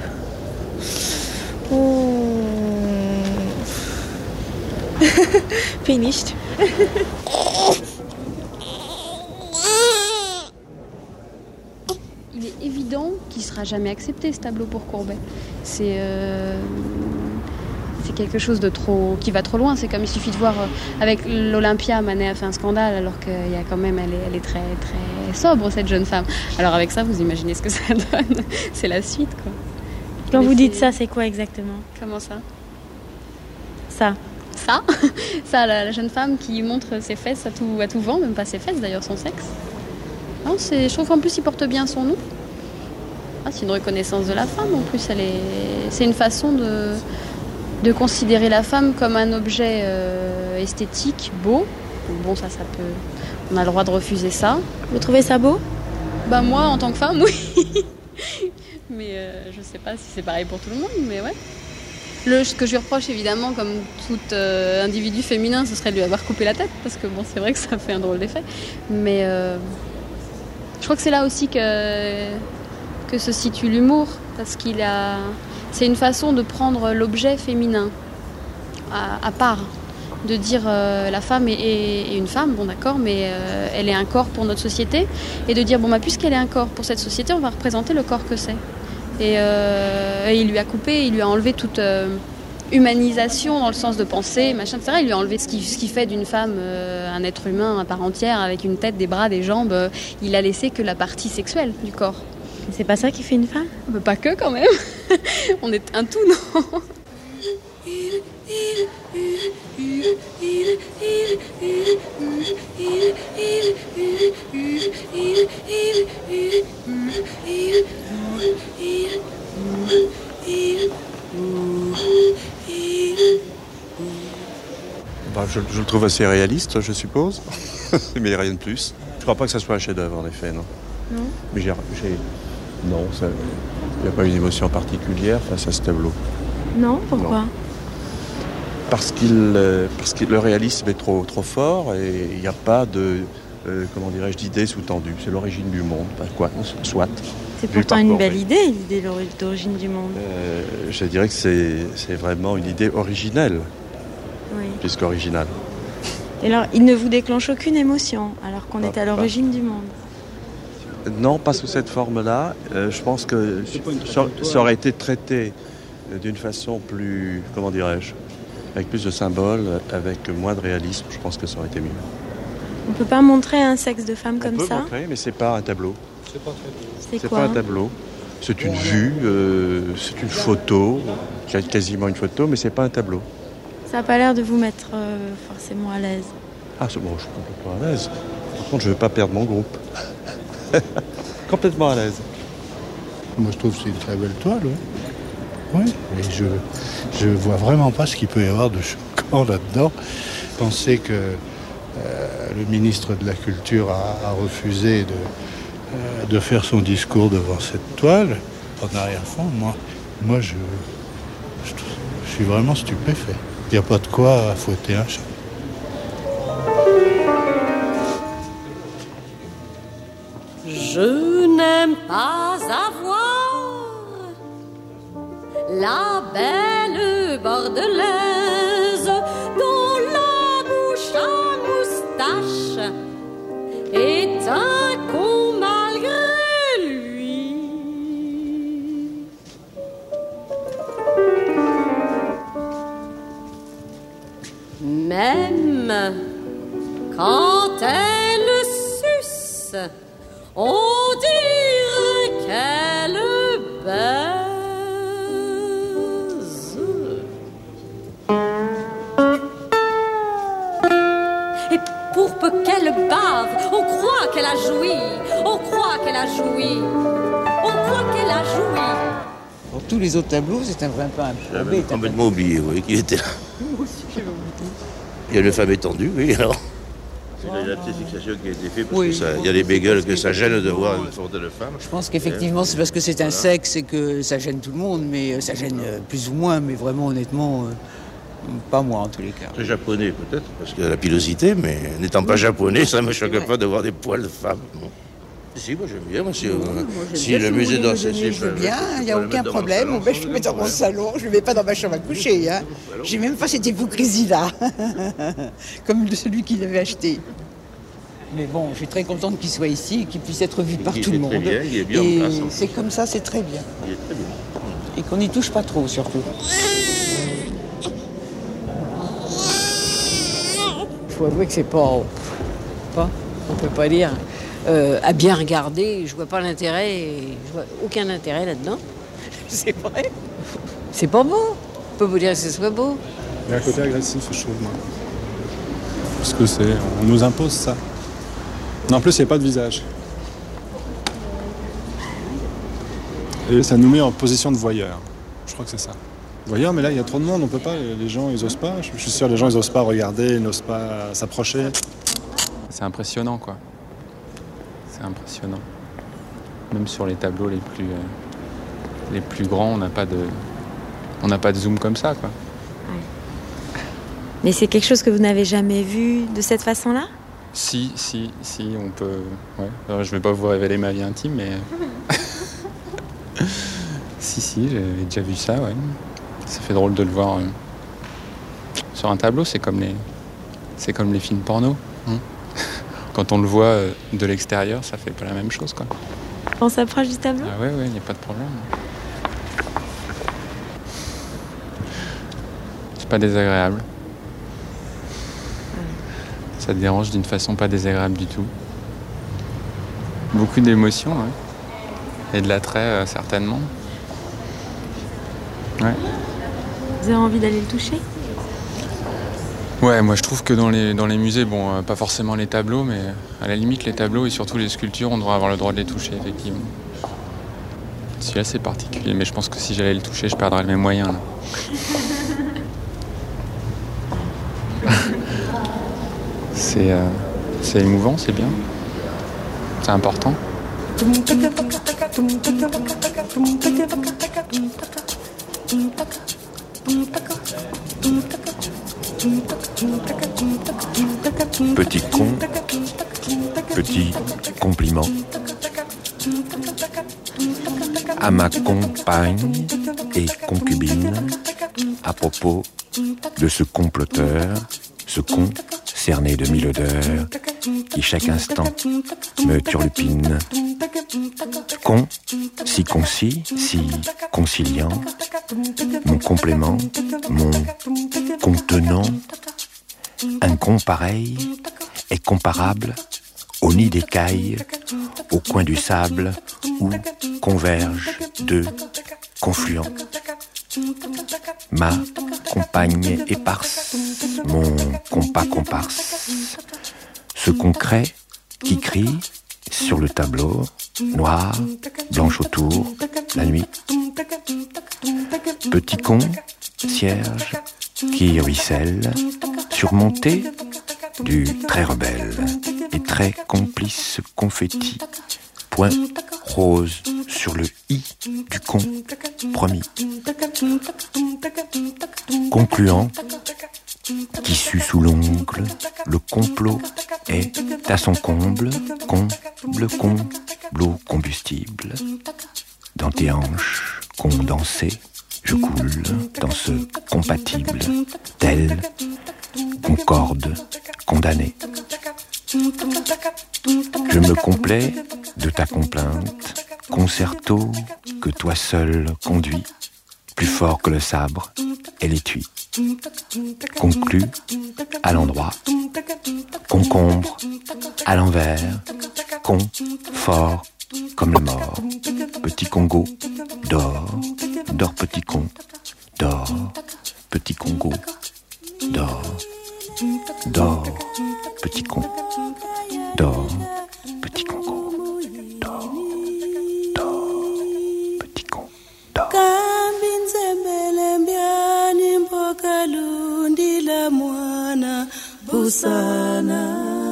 Finished. Il est évident qu'il ne sera jamais accepté, ce tableau, pour Courbet. C'est quelque chose de trop, qui va trop loin. C'est comme il suffit de voir avec l'Olympia, Manet a fait un scandale alors qu'il y a quand même, elle est très très sobre, cette jeune femme. Alors avec ça, vous imaginez ce que ça donne. C'est la suite, quoi. Quand vous dites ça, c'est quoi exactement? Comment ça? Ça, la jeune femme qui montre ses fesses à tout vent, même pas ses fesses d'ailleurs, son sexe. Non, je trouve qu'en plus il porte bien son nom. C'est une reconnaissance de la femme en plus. C'est une façon de considérer la femme comme un objet esthétique, beau. Bon, ça peut... On a le droit de refuser ça. Vous trouvez ça beau? Moi, en tant que femme, oui. Mais je sais pas si c'est pareil pour tout le monde, mais ouais. Ce que je lui reproche, évidemment, comme tout individu féminin, ce serait de lui avoir coupé la tête, parce que bon, c'est vrai que ça fait un drôle d'effet. Mais je crois que c'est là aussi que se situe l'humour, parce c'est une façon de prendre l'objet féminin à part, de dire la femme est une femme, bon d'accord, mais elle est un corps pour notre société, et de dire puisqu'elle est un corps pour cette société, on va représenter le corps que c'est. Et il lui a coupé, il lui a enlevé toute humanisation dans le sens de penser, machin, etc. Il lui a enlevé ce qui fait d'une femme un être humain à part entière, avec une tête, des bras, des jambes. Il a laissé que la partie sexuelle du corps. C'est pas ça qui fait une femme? Pas que, quand même. On est un tout, non? Je le trouve assez réaliste, je suppose, mais rien de plus. Je crois pas que ça soit un chef-d'œuvre, en effet, non. Non. Mais il n'y a pas une émotion particulière face à ce tableau. Non, pourquoi? Non. Parce que le réalisme est trop fort et il n'y a pas d'idée sous-tendue. C'est l'origine du monde, soit. C'est pourtant une belle idée, l'idée d'origine du monde. Je dirais que c'est vraiment une idée originelle, oui. Plus qu'originale. Et alors, il ne vous déclenche aucune émotion, alors qu'on est à l'origine du monde? Non, pas sous cette forme-là. Je pense que ça aurait été traité d'une façon plus, avec plus de symboles, avec moins de réalisme. Je pense que ça aurait été mieux. On peut pas montrer un sexe de femme comme ça? On peut montrer, mais c'est pas un tableau. C'est quoi? Pas un tableau. C'est une vue, c'est une photo, quasiment une photo, mais c'est pas un tableau. Ça n'a pas l'air de vous mettre forcément à l'aise. C'est bon, je suis complètement à l'aise. Par contre, je ne veux pas perdre mon groupe. Complètement à l'aise. Moi, je trouve que c'est une très belle toile, oui. Et je vois vraiment pas ce qu'il peut y avoir de choquant là-dedans. Pensez que le ministre de la Culture a refusé de faire son discours devant cette toile. En arrière-fond, moi je suis vraiment stupéfait. Il n'y a pas de quoi fouetter un chat. Je n'aime pas avoir la belle bordelaise dont la bouche à lâche est un con malgré lui. Même quand elle suce, on dirait qu'elle baise. Et pour peu qu'elle bave, on croit qu'elle a joui, on croit qu'elle a joui, on croit qu'elle a joui. Pour tous les autres tableaux, c'est un vrai peu un J'avais complètement oublié, oui, qu'il était là. Moi aussi, j'avais oublié. Il y a une femme étendue, oui, alors. C'est la petite fixation qui a été faite parce qu'il y a des bagels que ça gêne de voir une photo de femme. Je pense qu'effectivement, c'est parce que c'est un sexe et que ça gêne tout le monde, mais ça gêne plus ou moins, mais vraiment, honnêtement, pas moi en tous les cas. C'est japonais peut-être, parce que la pilosité, mais n'étant pas japonais, ça ne me choque pas de voir des poils de femme. Bon. Si, moi j'aime bien. Moi, si le musée d'Orsay, je veux bien, il n'y a aucun problème. Je le mets dans mon salon, je ne le mets pas dans ma chambre à coucher. Hein. J'ai même pas cette hypocrisie-là, comme celui qui l'avait acheté. Mais bon, je suis très contente qu'il soit ici et qu'il puisse être vu par tout le monde. Bien, il est bien et en place. c'est comme ça, c'est très bien. Il est très bien. Et qu'on n'y touche pas trop, surtout. Il faut avouer que c'est pas... On peut pas dire... à bien regarder, je vois pas l'intérêt, je vois aucun intérêt là-dedans. C'est vrai. C'est pas beau. On peut vous dire que ce soit beau. Il y a un côté agressif, je trouve, moi. Parce que on nous impose ça. En plus, il n'y a pas de visage. Et ça nous met en position de voyeur. Je crois que c'est ça. Voyeur, mais là, il y a trop de monde, on peut pas. Les gens, ils osent pas. Je suis sûr, les gens, ils osent pas regarder, ils n'osent pas s'approcher. C'est impressionnant, quoi. C'est impressionnant. Même sur les tableaux les plus grands, on n'a pas de zoom comme ça, quoi. Ouais. Mais c'est quelque chose que vous n'avez jamais vu de cette façon-là ? Si, on peut... Ouais. Alors, je vais pas vous révéler ma vie intime, mais... si, j'avais déjà vu ça, ouais. Ça fait drôle de le voir sur un tableau, c'est comme les films porno. Hein. Quand on le voit de l'extérieur, ça fait pas la même chose, quoi. On s'approche du tableau ? Ah ouais, il n'y a pas de problème. C'est pas désagréable. Ça te dérange d'une façon pas désagréable du tout. Beaucoup d'émotions, ouais. Et de l'attrait, certainement. Ouais. Vous avez envie d'aller le toucher ? Ouais, moi je trouve que dans les musées, bon, pas forcément les tableaux, mais à la limite les tableaux et surtout les sculptures, on devrait avoir le droit de les toucher, effectivement. Celui-là c'est particulier, mais je pense que si j'allais le toucher, je perdrais mes moyens, là. C'est émouvant, c'est bien. C'est important. Petit con, petit compliment à ma compagne et concubine à propos de ce comploteur, ce con cerné de mille odeurs qui chaque instant me turlupine. Con, si concis, si conciliant, mon complément, mon contenant, un con pareil est comparable au nid d'écailles, au coin du sable où convergent deux confluents. Ma compagne éparse, mon compas comparse, ce concret qui crie sur le tableau, noir, blanche autour, la nuit. Petit con, cierge, qui ruisselle, surmonté du très rebelle et très complice confetti, point rose sur le i du con, promis. Concluant, qui sue sous l'ongle, le complot est à son comble, comble, combustible. Dans tes hanches condensées, je coule dans ce compatible, tel concorde, condamné. Je me complais de ta complainte, concerto que toi seul conduis, plus fort que le sabre et l'étui. Conclu à l'endroit, concombre à l'envers, con, fort comme le mort. Petit Congo, dors, dors petit con, dors, petit Congo, dors, dors, petit con, dors, petit Congo, dors, dors, petit con, dors. Busana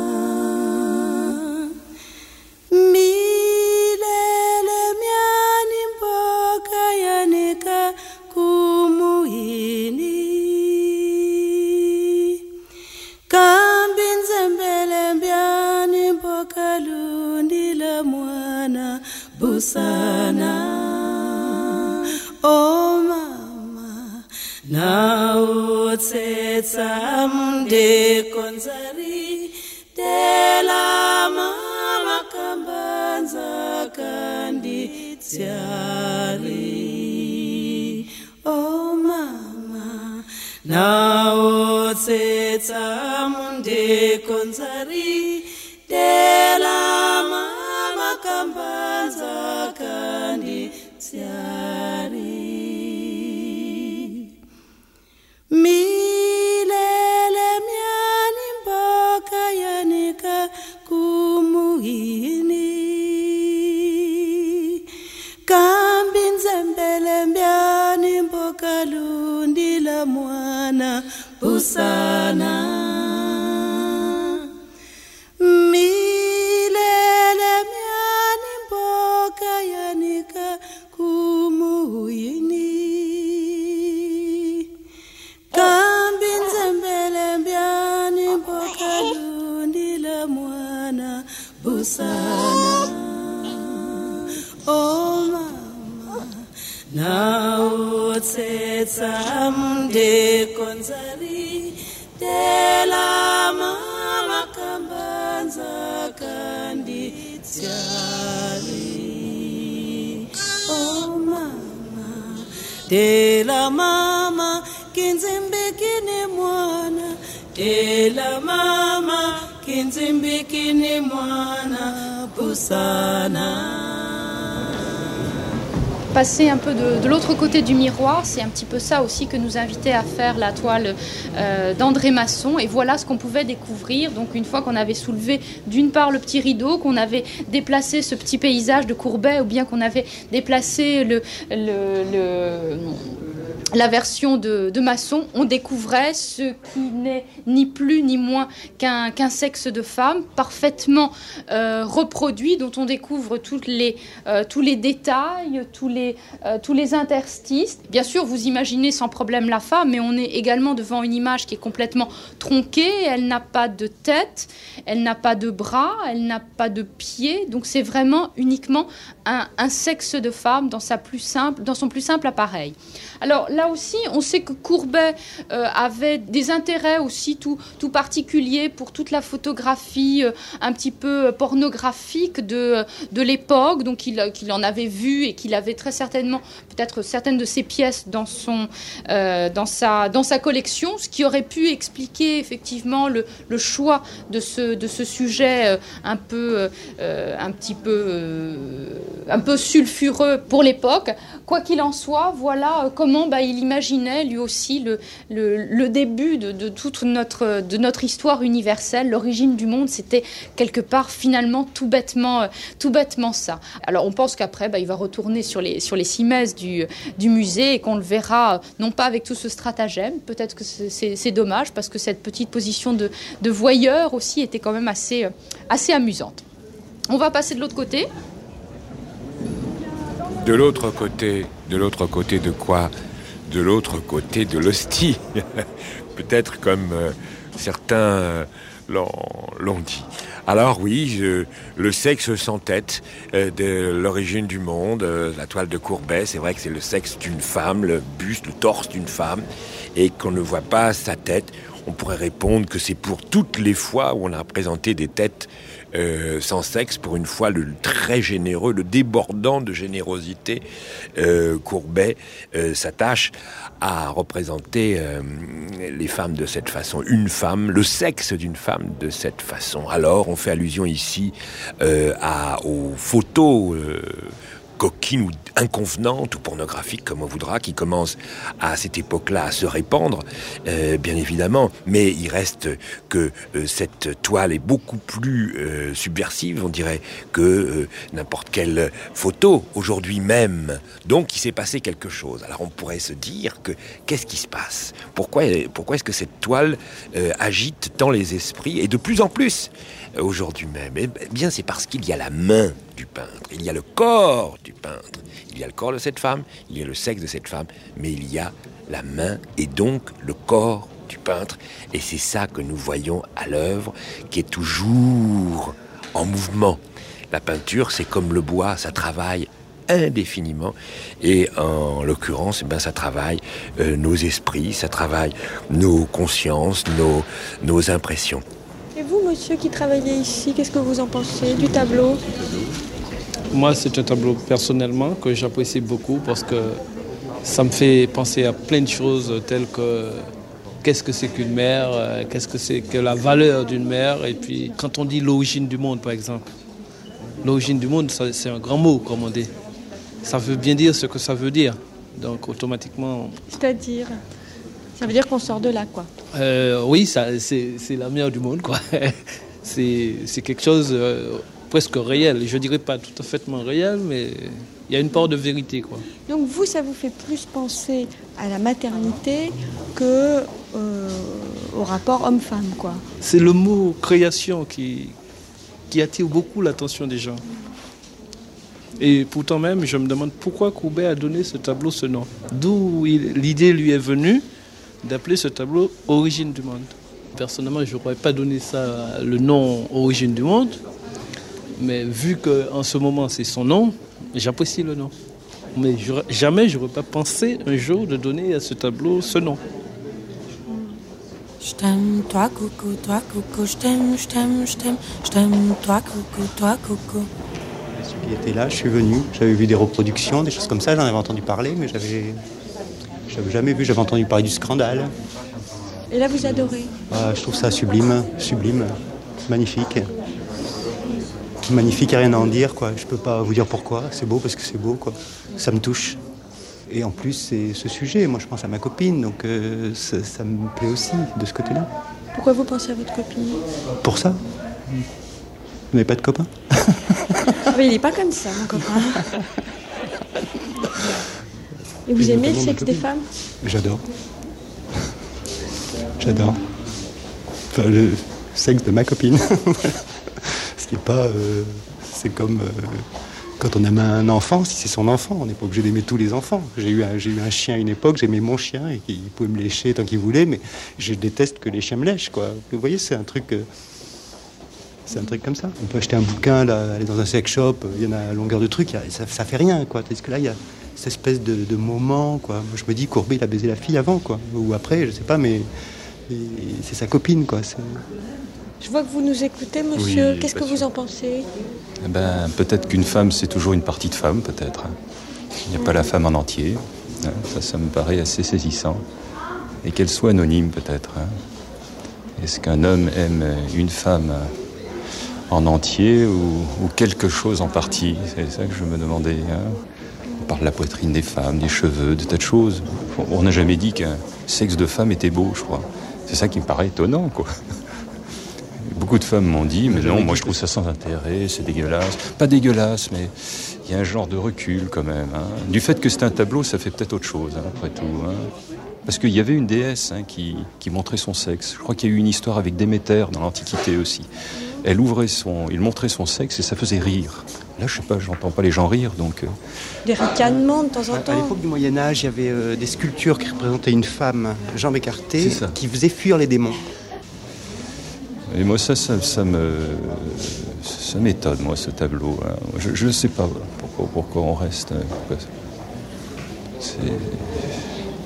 milele myani mboka yanika kumuhini kambi nzembele mbyani mboka lundi la mwana busana oh mama now tsetsa mde konzari de la mama kambanza kandi tiari oh mama now tsetsa mde konzari de la mama kambanza kandi tiari milele myani mboka yanika kumuhini kambi nzembele myani mboka lundi la mwana busana milele myani mboka yanika kumuhini kambi nzembele mbyani mboka lundi la mwana busana oh mama now tsetsa mde konzari de la mama kambanza kandi tiari oh mama de la mama kinzimbikini mwana de la mama kinzimbikini mwana busana. Passer un peu de l'autre côté du miroir, c'est un petit peu ça aussi que nous invitait à faire la toile d'André Masson. Et voilà ce qu'on pouvait découvrir. Donc une fois qu'on avait soulevé d'une part le petit rideau, qu'on avait déplacé ce petit paysage de Courbet, ou bien qu'on avait déplacé la version de Masson, on découvrait ce qui n'est ni plus ni moins qu'un sexe de femme parfaitement reproduit, dont on découvre tous les détails, tous les interstices. Bien sûr, vous imaginez sans problème la femme, mais on est également devant une image qui est complètement tronquée. Elle n'a pas de tête, elle n'a pas de bras, elle n'a pas de pieds. Donc c'est vraiment uniquement un sexe de femme dans son plus simple appareil. Alors là aussi, on sait que Courbet avait des intérêts aussi tout particuliers pour toute la photographie un petit peu pornographique de l'époque. Donc il en avait vu et qu'il avait très certainement peut-être certaines de ses pièces dans sa collection, ce qui aurait pu expliquer effectivement le choix de ce sujet un peu sulfureux pour l'époque. Quoi qu'il en soit, voilà comment il imaginait lui aussi le début de toute notre histoire universelle. L'origine du monde, c'était quelque part finalement tout bêtement ça. Alors on pense qu'après il va retourner sur les cimaises du musée et qu'on le verra non pas avec tout ce stratagème. Peut-être que c'est dommage parce que cette petite position de voyeur aussi était quand même assez amusante. On va passer de l'autre côté. De l'autre côté de quoi ? De l'autre côté de l'hostie. Peut-être comme certains l'ont dit. Alors oui, le sexe sans tête de l'origine du monde, la toile de Courbet, c'est vrai que c'est le sexe d'une femme, le buste, le torse d'une femme, et qu'on ne voit pas sa tête. on pourrait répondre que c'est pour toutes les fois où on a représenté des têtes sans sexe, pour une fois le très généreux, le débordant de générosité, Courbet s'attache à représenter les femmes de cette façon, une femme, le sexe d'une femme de cette façon. Alors on fait allusion ici aux photos coquines ou inconvenantes ou pornographiques, comme on voudra, qui commencent à cette époque-là à se répandre, bien évidemment. Mais il reste que cette toile est beaucoup plus subversive, on dirait, que n'importe quelle photo, aujourd'hui même. Donc il s'est passé quelque chose. Alors on pourrait se dire que qu'est-ce qui se passe ? Pourquoi est-ce que cette toile agite tant les esprits, et de plus en plus aujourd'hui même? Eh bien, c'est parce qu'il y a la main du peintre, il y a le corps du peintre, il y a le corps de cette femme, il y a le sexe de cette femme, mais il y a la main et donc le corps du peintre. Et c'est ça que nous voyons à l'œuvre, qui est toujours en mouvement. La peinture, c'est comme le bois, ça travaille indéfiniment, et en l'occurrence, ça travaille nos esprits, ça travaille nos consciences, nos impressions. Et vous, monsieur, qui travaillez ici, qu'est-ce que vous en pensez du tableau ? Moi, c'est un tableau personnellement que j'apprécie beaucoup parce que ça me fait penser à plein de choses telles que qu'est-ce que c'est qu'une mère, qu'est-ce que c'est que la valeur d'une mère. Et puis, quand on dit l'origine du monde, par exemple, l'origine du monde, c'est un grand mot, comme on dit. Ça veut bien dire ce que ça veut dire. Donc, automatiquement... C'est-à-dire ? Ça veut dire qu'on sort de là, quoi. Oui, c'est la mère du monde, quoi. C'est quelque chose presque réel. Je dirais pas tout à fait réel, mais il y a une part de vérité, quoi. Donc vous, ça vous fait plus penser à la maternité que au rapport homme-femme, quoi. C'est le mot création qui attire beaucoup l'attention des gens. Et pourtant même, je me demande pourquoi Courbet a donné ce tableau ce nom. D'où l'idée lui est venue d'appeler ce tableau « Origine du monde ». Personnellement, je n'aurais pas donné ça le nom « Origine du monde », mais vu qu'en ce moment c'est son nom, j'apprécie le nom. Mais jamais je n'aurais pas pensé un jour de donner à ce tableau ce nom. Je t'aime, toi coucou, je t'aime, je t'aime, je t'aime, je t'aime, toi coucou. Celui qui était là, je suis venu, j'avais vu des reproductions, des choses comme ça, j'en avais entendu parler, mais j'avais jamais vu, j'avais entendu parler du scandale. Et là, vous adorez ? Je trouve ça sublime, magnifique. Magnifique, il n'y a rien à en dire, quoi. Je ne peux pas vous dire pourquoi, c'est beau parce que c'est beau, quoi. Ça me touche. Et en plus, c'est ce sujet, moi je pense à ma copine, donc ça me plaît aussi de ce côté-là. Pourquoi vous pensez à votre copine ? Pour ça. Vous n'avez pas de copain ? Mais il n'est pas comme ça, mon copain. Et vous aimez le sexe des femmes ? J'adore. Enfin, le sexe de ma copine. Ce qui n'est pas... c'est comme quand on aime un enfant, si c'est son enfant, on n'est pas obligé d'aimer tous les enfants. J'ai eu un chien à une époque, j'aimais mon chien et il pouvait me lécher tant qu'il voulait, mais je déteste que les chiens me lèchent, quoi. Vous voyez, c'est un truc comme ça. On peut acheter un bouquin, là, aller dans un sex shop, il y en a à longueur de trucs, ça fait rien, quoi. Parce que là, il y a cette espèce de moment, quoi. Moi, je me dis, Courbet, il a baisé la fille avant, quoi. Ou après, je sais pas, mais c'est sa copine, quoi. Je vois que vous nous écoutez, monsieur. Oui, qu'est-ce que vous en pensez ? Peut-être qu'une femme, c'est toujours une partie de femme, peut-être. Il n'y a pas la femme en entier. Ça me paraît assez saisissant. Et qu'elle soit anonyme, peut-être. Est-ce qu'un homme aime une femme en entier ou quelque chose en partie ? C'est ça que je me demandais. On parle de la poitrine des femmes, des cheveux, de tas de choses. On n'a jamais dit qu'un sexe de femme était beau, je crois. C'est ça qui me paraît étonnant, quoi. Beaucoup de femmes m'ont dit, mais non, moi je trouve ça sans intérêt, c'est dégueulasse. Pas dégueulasse, mais il y a un genre de recul quand même. Du fait que c'est un tableau, ça fait peut-être autre chose, après tout. Parce qu'il y avait une déesse qui montrait son sexe. Je crois qu'il y a eu une histoire avec Déméter dans l'Antiquité aussi. Il montrait son sexe et ça faisait rire. Là, je sais pas, j'entends pas les gens rire, donc... Des ricanements de temps en temps. À l'époque du Moyen-Âge, il y avait des sculptures qui représentaient une femme, jambes écartées, qui faisait fuir les démons. Et moi, ça m'étonne, moi, ce tableau. Je ne sais pas pourquoi on reste...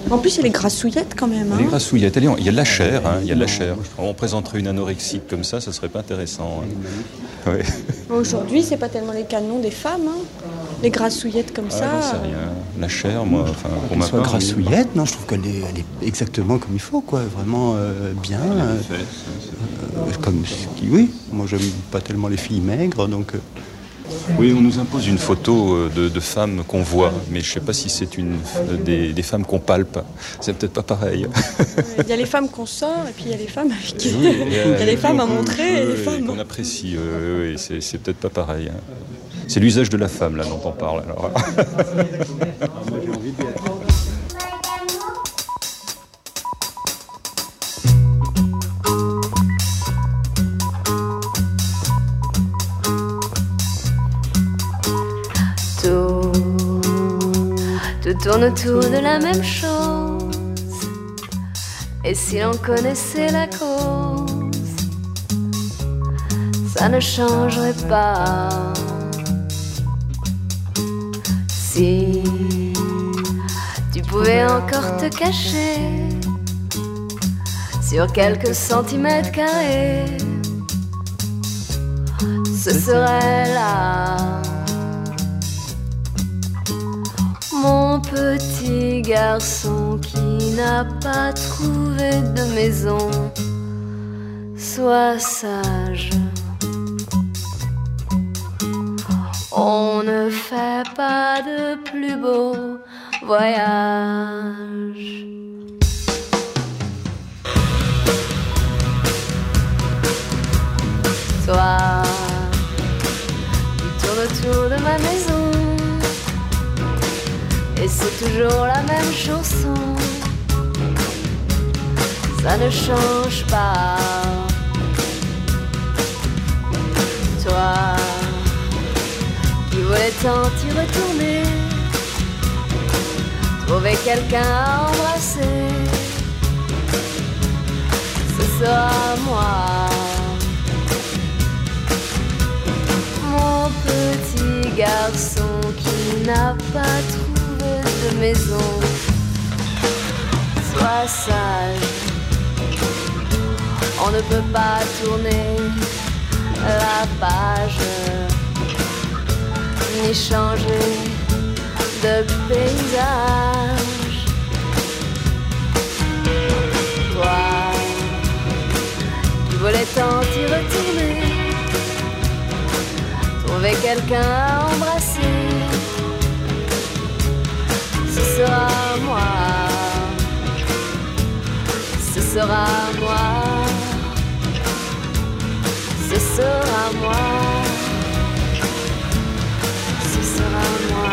En plus, il y a les grassouillettes quand même. Les grassouillettes, allez, il y a de la chair, hein, il y a de la chair. On présenterait une anorexique comme ça serait pas intéressant. Hein. Ouais. Aujourd'hui, c'est pas tellement les canons des femmes, hein. Les grassouillettes comme ça. J'en sais rien. La chair, moi, enfin, pour ma soit part. grassouillette, non, je trouve qu'elle est exactement comme il faut, quoi. Vraiment bien. Comme oui, moi j'aime pas tellement les filles maigres, donc. Oui, on nous impose une photo de femmes qu'on voit, mais je sais pas si c'est des femmes qu'on palpe. C'est peut-être pas pareil. Il y a les femmes qu'on sort et puis il y a les femmes avec qui... il y a les femmes à montrer et les femmes qu'on apprécie. Oui, c'est peut-être pas pareil. Hein. C'est l'usage de la femme là dont on parle. Alors. Moi j'ai envie de... Tout tourne autour de la même chose. Et si l'on connaissait la cause, ça ne changerait pas. Si tu pouvais encore te cacher sur quelques centimètres carrés, ce serait là. Mon petit garçon qui n'a pas trouvé de maison, sois sage. On ne fait pas de plus beau voyage. Toi, tu tournes autour de ma maison. Et c'est toujours la même chanson. Ça ne change pas. Toi qui voulais tant y retourner, trouver quelqu'un à embrasser, ce sera moi. Mon petit garçon qui n'a pas trouvé de maison, sois sage. On ne peut pas tourner la page, ni changer de paysage. Toi, tu voulais tant y retourner, trouver quelqu'un à embrasser, ce sera moi, ce sera moi, ce sera moi, ce sera moi.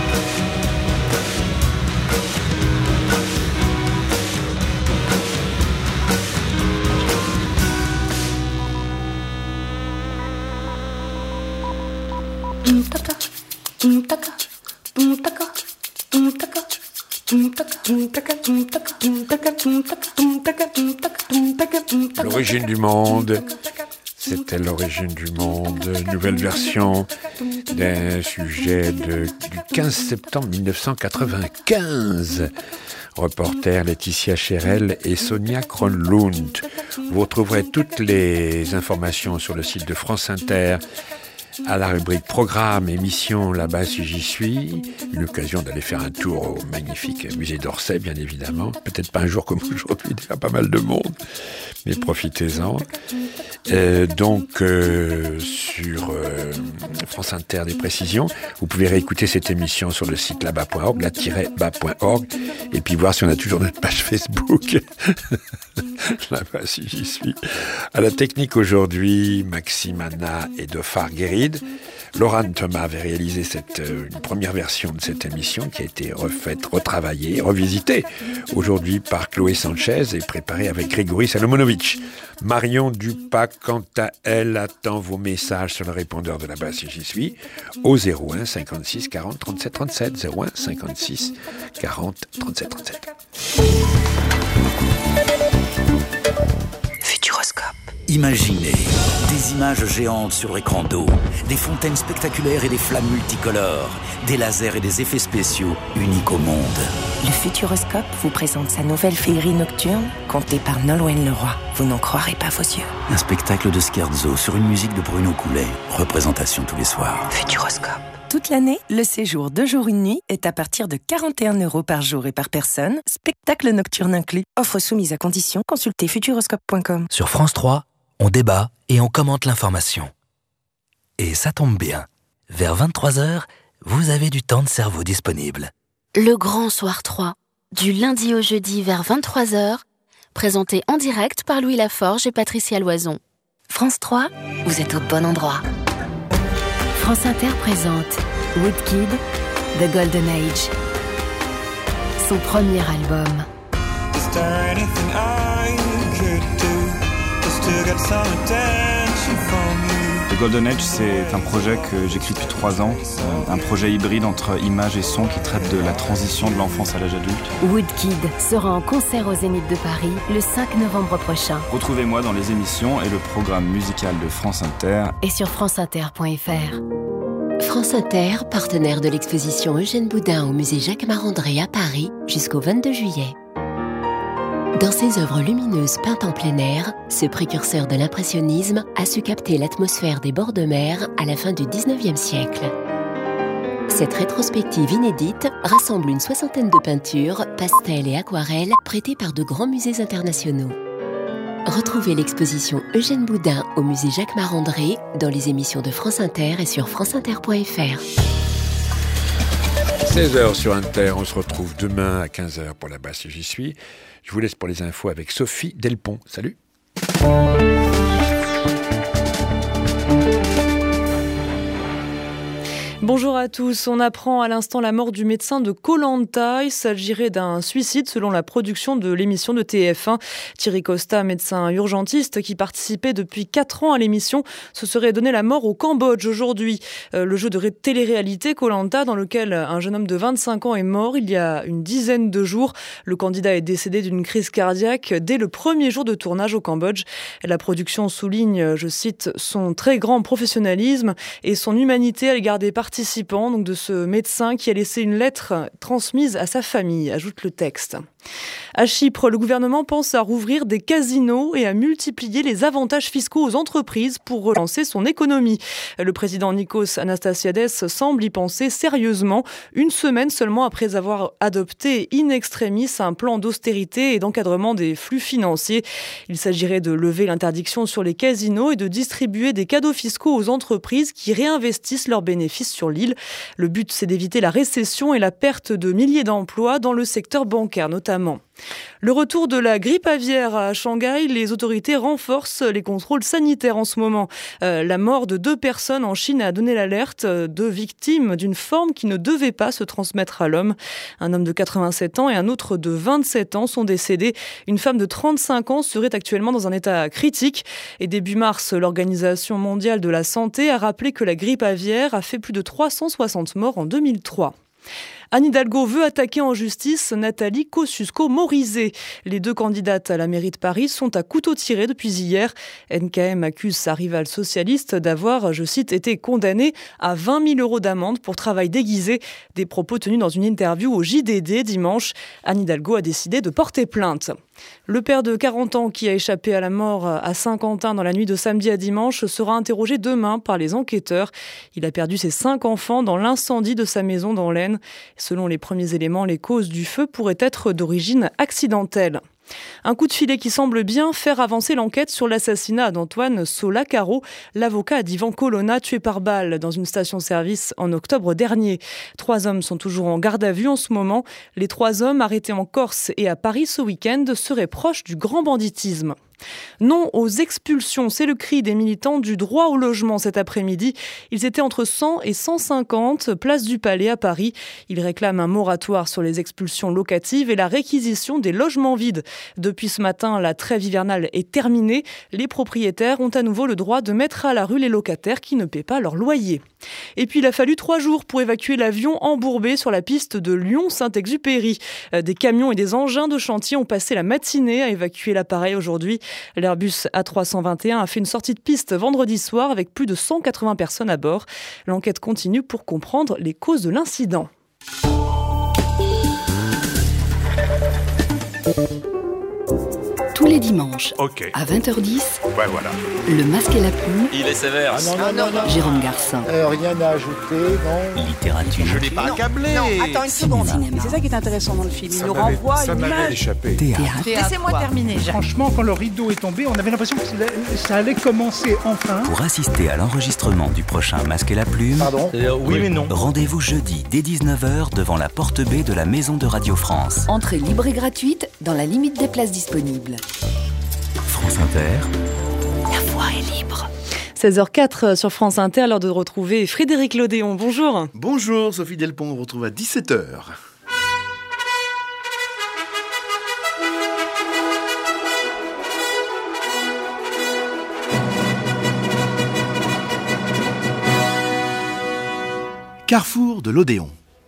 L'origine du monde, c'était l'origine du monde, nouvelle version d'un sujet du 15 septembre 1995. Reporter Laetitia Cherel et Sonia Kronlund. Vous retrouverez toutes les informations sur le site de France Inter à la rubrique programme, émission, là-bas si j'y suis. Une occasion d'aller faire un tour au magnifique musée d'Orsay, bien évidemment. Peut-être pas un jour comme aujourd'hui, il y a pas mal de monde, mais profitez-en. Sur France Inter, des précisions. Vous pouvez réécouter cette émission sur le site là-bas.org, là-bas.org, et puis voir si on a toujours notre page Facebook. Là-bas si j'y suis. À la technique aujourd'hui, Maxime Anna et Dofar Guéride. Laurent Thomas avait réalisé une première version de cette émission qui a été refaite, retravaillée, revisitée aujourd'hui par Chloé Sanchez et préparée avec Grégory Salomonovitch. Marion Dupas, quant à elle, attend vos messages sur le répondeur de là-bas si j'y suis au 01 56 40 37 37. 01 56 40 37 37. Futuroscope. Imaginez des images géantes sur écran d'eau, des fontaines spectaculaires et des flammes multicolores, des lasers et des effets spéciaux uniques au monde. Le Futuroscope vous présente sa nouvelle féerie nocturne, contée par Nolwenn Leroy. Vous n'en croirez pas vos yeux. Un spectacle de Scherzo sur une musique de Bruno Coulet. Représentation tous les soirs. Futuroscope. Toute l'année, le séjour 2 jours 1 nuit est à partir de 41 € par jour et par personne, spectacle nocturne inclus. Offre soumise à condition, consultez futuroscope.com. Sur France 3, on débat et on commente l'information. Et ça tombe bien. Vers 23h, vous avez du temps de cerveau disponible. Le Grand Soir 3, du lundi au jeudi vers 23h, présenté en direct par Louis Laforge et Patricia Loison. France 3, vous êtes au bon endroit. France Inter présente Woodkid, The Golden Age. Son premier album. The Golden Age, c'est un projet que j'écris depuis 3 ans, un projet hybride entre images et son qui traite de la transition de l'enfance à l'âge adulte. Woodkid sera en concert au Zénith de Paris le 5 novembre prochain. Retrouvez-moi dans les émissions et le programme musical de France Inter. Et sur franceinter.fr. France Inter, partenaire de l'exposition Eugène Boudin au musée Jacques Marandré à Paris jusqu'au 22 juillet. Dans ses œuvres lumineuses peintes en plein air, ce précurseur de l'impressionnisme a su capter l'atmosphère des bords de mer à la fin du 19e siècle. Cette rétrospective inédite rassemble une 60aine de peintures, pastels et aquarelles prêtées par de grands musées internationaux. Retrouvez l'exposition Eugène Boudin au musée Jacques Marandré dans les émissions de France Inter et sur franceinter.fr. 16h sur Inter, on se retrouve demain à 15h pour la basse et j'y suis. Je vous laisse pour les infos avec Sophie Delpont. Salut. Bonjour à tous. On apprend à l'instant la mort du médecin de Koh-Lanta. Il s'agirait d'un suicide selon la production de l'émission de TF1. Thierry Costa, médecin urgentiste qui participait depuis 4 ans à l'émission, se serait donné la mort au Cambodge aujourd'hui. Le jeu de télé-réalité Koh-Lanta dans lequel un jeune homme de 25 ans est mort il y a une dizaine de jours. Le candidat est décédé d'une crise cardiaque dès le premier jour de tournage au Cambodge. La production souligne, je cite, son très grand professionnalisme et son humanité à l'égard des participants, donc de ce médecin qui a laissé une lettre transmise à sa famille, ajoute le texte. À Chypre, le gouvernement pense à rouvrir des casinos et à multiplier les avantages fiscaux aux entreprises pour relancer son économie. Le président Nikos Anastasiades semble y penser sérieusement, une semaine seulement après avoir adopté in extremis un plan d'austérité et d'encadrement des flux financiers. Il s'agirait de lever l'interdiction sur les casinos et de distribuer des cadeaux fiscaux aux entreprises qui réinvestissent leurs bénéfices sur l'île. Le but, c'est d'éviter la récession et la perte de milliers d'emplois dans le secteur bancaire notamment. Le retour de la grippe aviaire à Shanghai, les autorités renforcent les contrôles sanitaires en ce moment. La mort de 2 personnes en Chine a donné l'alerte, 2 victimes d'une forme qui ne devait pas se transmettre à l'homme. Un homme de 87 ans et un autre de 27 ans sont décédés. Une femme de 35 ans serait actuellement dans un état critique. Et début mars, l'Organisation mondiale de la santé a rappelé que la grippe aviaire a fait plus de 360 morts en 2003. Anne Hidalgo veut attaquer en justice Nathalie Kosciusko-Morizet. Les 2 candidates à la mairie de Paris sont à couteau tiré depuis hier. NKM accuse sa rivale socialiste d'avoir, je cite, été condamnée à 20 000 € d'amende pour travail déguisé. Des propos tenus dans une interview au JDD dimanche. Anne Hidalgo a décidé de porter plainte. Le père de 40 ans qui a échappé à la mort à Saint-Quentin dans la nuit de samedi à dimanche sera interrogé demain par les enquêteurs. Il a perdu ses 5 enfants dans l'incendie de sa maison dans l'Aisne. Selon les premiers éléments, les causes du feu pourraient être d'origine accidentelle. Un coup de filet qui semble bien faire avancer l'enquête sur l'assassinat d'Antoine Solacaro, l'avocat d'Ivan Colonna tué par balle dans une station-service en octobre dernier. 3 hommes sont toujours en garde à vue en ce moment. Les 3 hommes arrêtés en Corse et à Paris ce week-end seraient proches du grand banditisme. Non aux expulsions, c'est le cri des militants du droit au logement cet après-midi. Ils étaient entre 100 et 150 place du Palais à Paris. Ils réclament un moratoire sur les expulsions locatives et la réquisition des logements vides. Depuis ce matin, la trêve hivernale est terminée. Les propriétaires ont à nouveau le droit de mettre à la rue les locataires qui ne paient pas leur loyer. Et puis il a fallu 3 jours pour évacuer l'avion embourbé sur la piste de Lyon-Saint-Exupéry. Des camions et des engins de chantier ont passé la matinée à évacuer l'appareil aujourd'hui. L'Airbus A321 a fait une sortie de piste vendredi soir avec plus de 180 personnes à bord. L'enquête continue pour comprendre les causes de l'incident. Tous les dimanches, à 20h10, ouais, voilà. Le Masque et la Plume. Il est sévère. Non. Jérôme Garcin. Rien à ajouter, non. Littérature. Je l'ai pas accablé. Non, attends une seconde. C'est ça qui est intéressant dans le film. Il nous renvoie à une image. Échappé. Théâtre. Laissez-moi terminer, Jacques. Franchement, quand le rideau est tombé, on avait l'impression que ça allait commencer enfin. Pour assister à l'enregistrement du prochain Masque et la Plume, Pardon oui, mais non. Rendez-vous jeudi dès 19h devant la porte B de la Maison de Radio France. Entrée libre et gratuite dans la limite des places disponibles. France Inter. La voix est libre. 16h04 sur France Inter, l'heure de retrouver Frédéric Lodéon. Bonjour. Bonjour, Sophie Delpont, on retrouve à 17h. Carrefour de l'Odéon.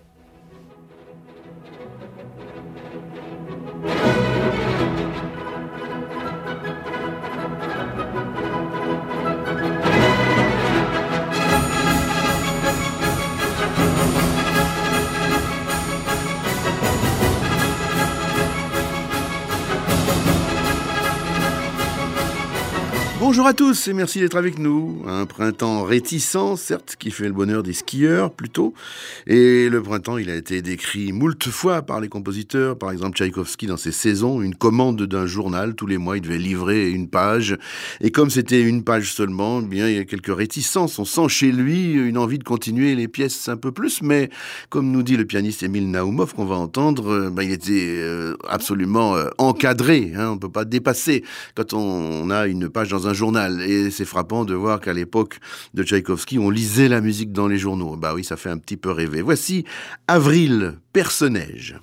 Bonjour à tous et merci d'être avec nous. Un printemps réticent, certes, qui fait le bonheur des skieurs plutôt. Et le printemps, il a été décrit moult fois par les compositeurs. Par exemple, Tchaïkovski dans ses saisons, une commande d'un journal. Tous les mois, il devait livrer une page. Et comme c'était une page seulement, eh bien, il y a quelques réticences. On sent chez lui une envie de continuer les pièces un peu plus. Mais comme nous dit le pianiste Émile Naoumov qu'on va entendre, il était absolument encadré. On ne peut pas dépasser quand on a une page dans un journal. Et c'est frappant de voir qu'à l'époque de Tchaïkovski, on lisait la musique dans les journaux. Bah oui, ça fait un petit peu rêver. Voici Avril, Perce-Neige.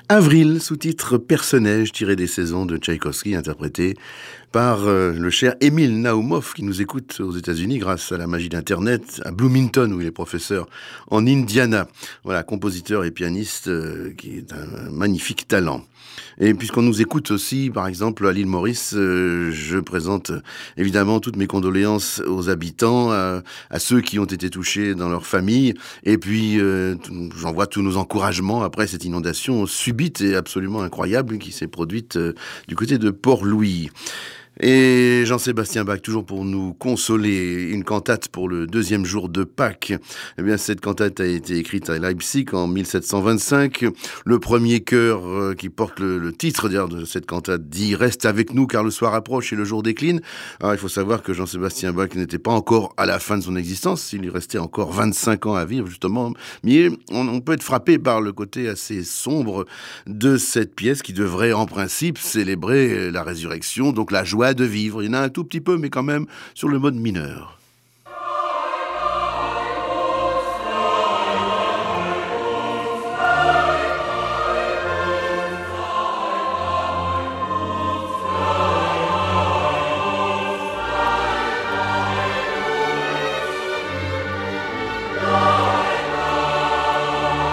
Avril, sous-titre Personnage, tiré des saisons de Tchaïkovski, interprété par le cher Émile Naoumov, qui nous écoute aux États-Unis grâce à la magie d'Internet, à Bloomington, où il est professeur en Indiana. Voilà, compositeur et pianiste qui est un magnifique talent. Et puisqu'on nous écoute aussi, par exemple, à l'île Maurice, je présente évidemment toutes mes condoléances aux habitants, à ceux qui ont été touchés dans leur famille, et puis j'envoie tous nos encouragements après cette inondation subite et absolument incroyable qui s'est produite du côté de Port-Louis. Et Jean-Sébastien Bach, toujours pour nous consoler, une cantate pour le deuxième jour de Pâques. Eh bien, cette cantate a été écrite à Leipzig en 1725. Le premier chœur qui porte le titre d'ailleurs de cette cantate dit « Reste avec nous car le soir approche et le jour décline ». Alors, il faut savoir que Jean-Sébastien Bach n'était pas encore à la fin de son existence. Il lui restait encore 25 ans à vivre, justement. Mais on peut être frappé par le côté assez sombre de cette pièce qui devrait, en principe, célébrer la résurrection, donc la joie de vivre. Il y en a un tout petit peu, mais quand même sur le mode mineur.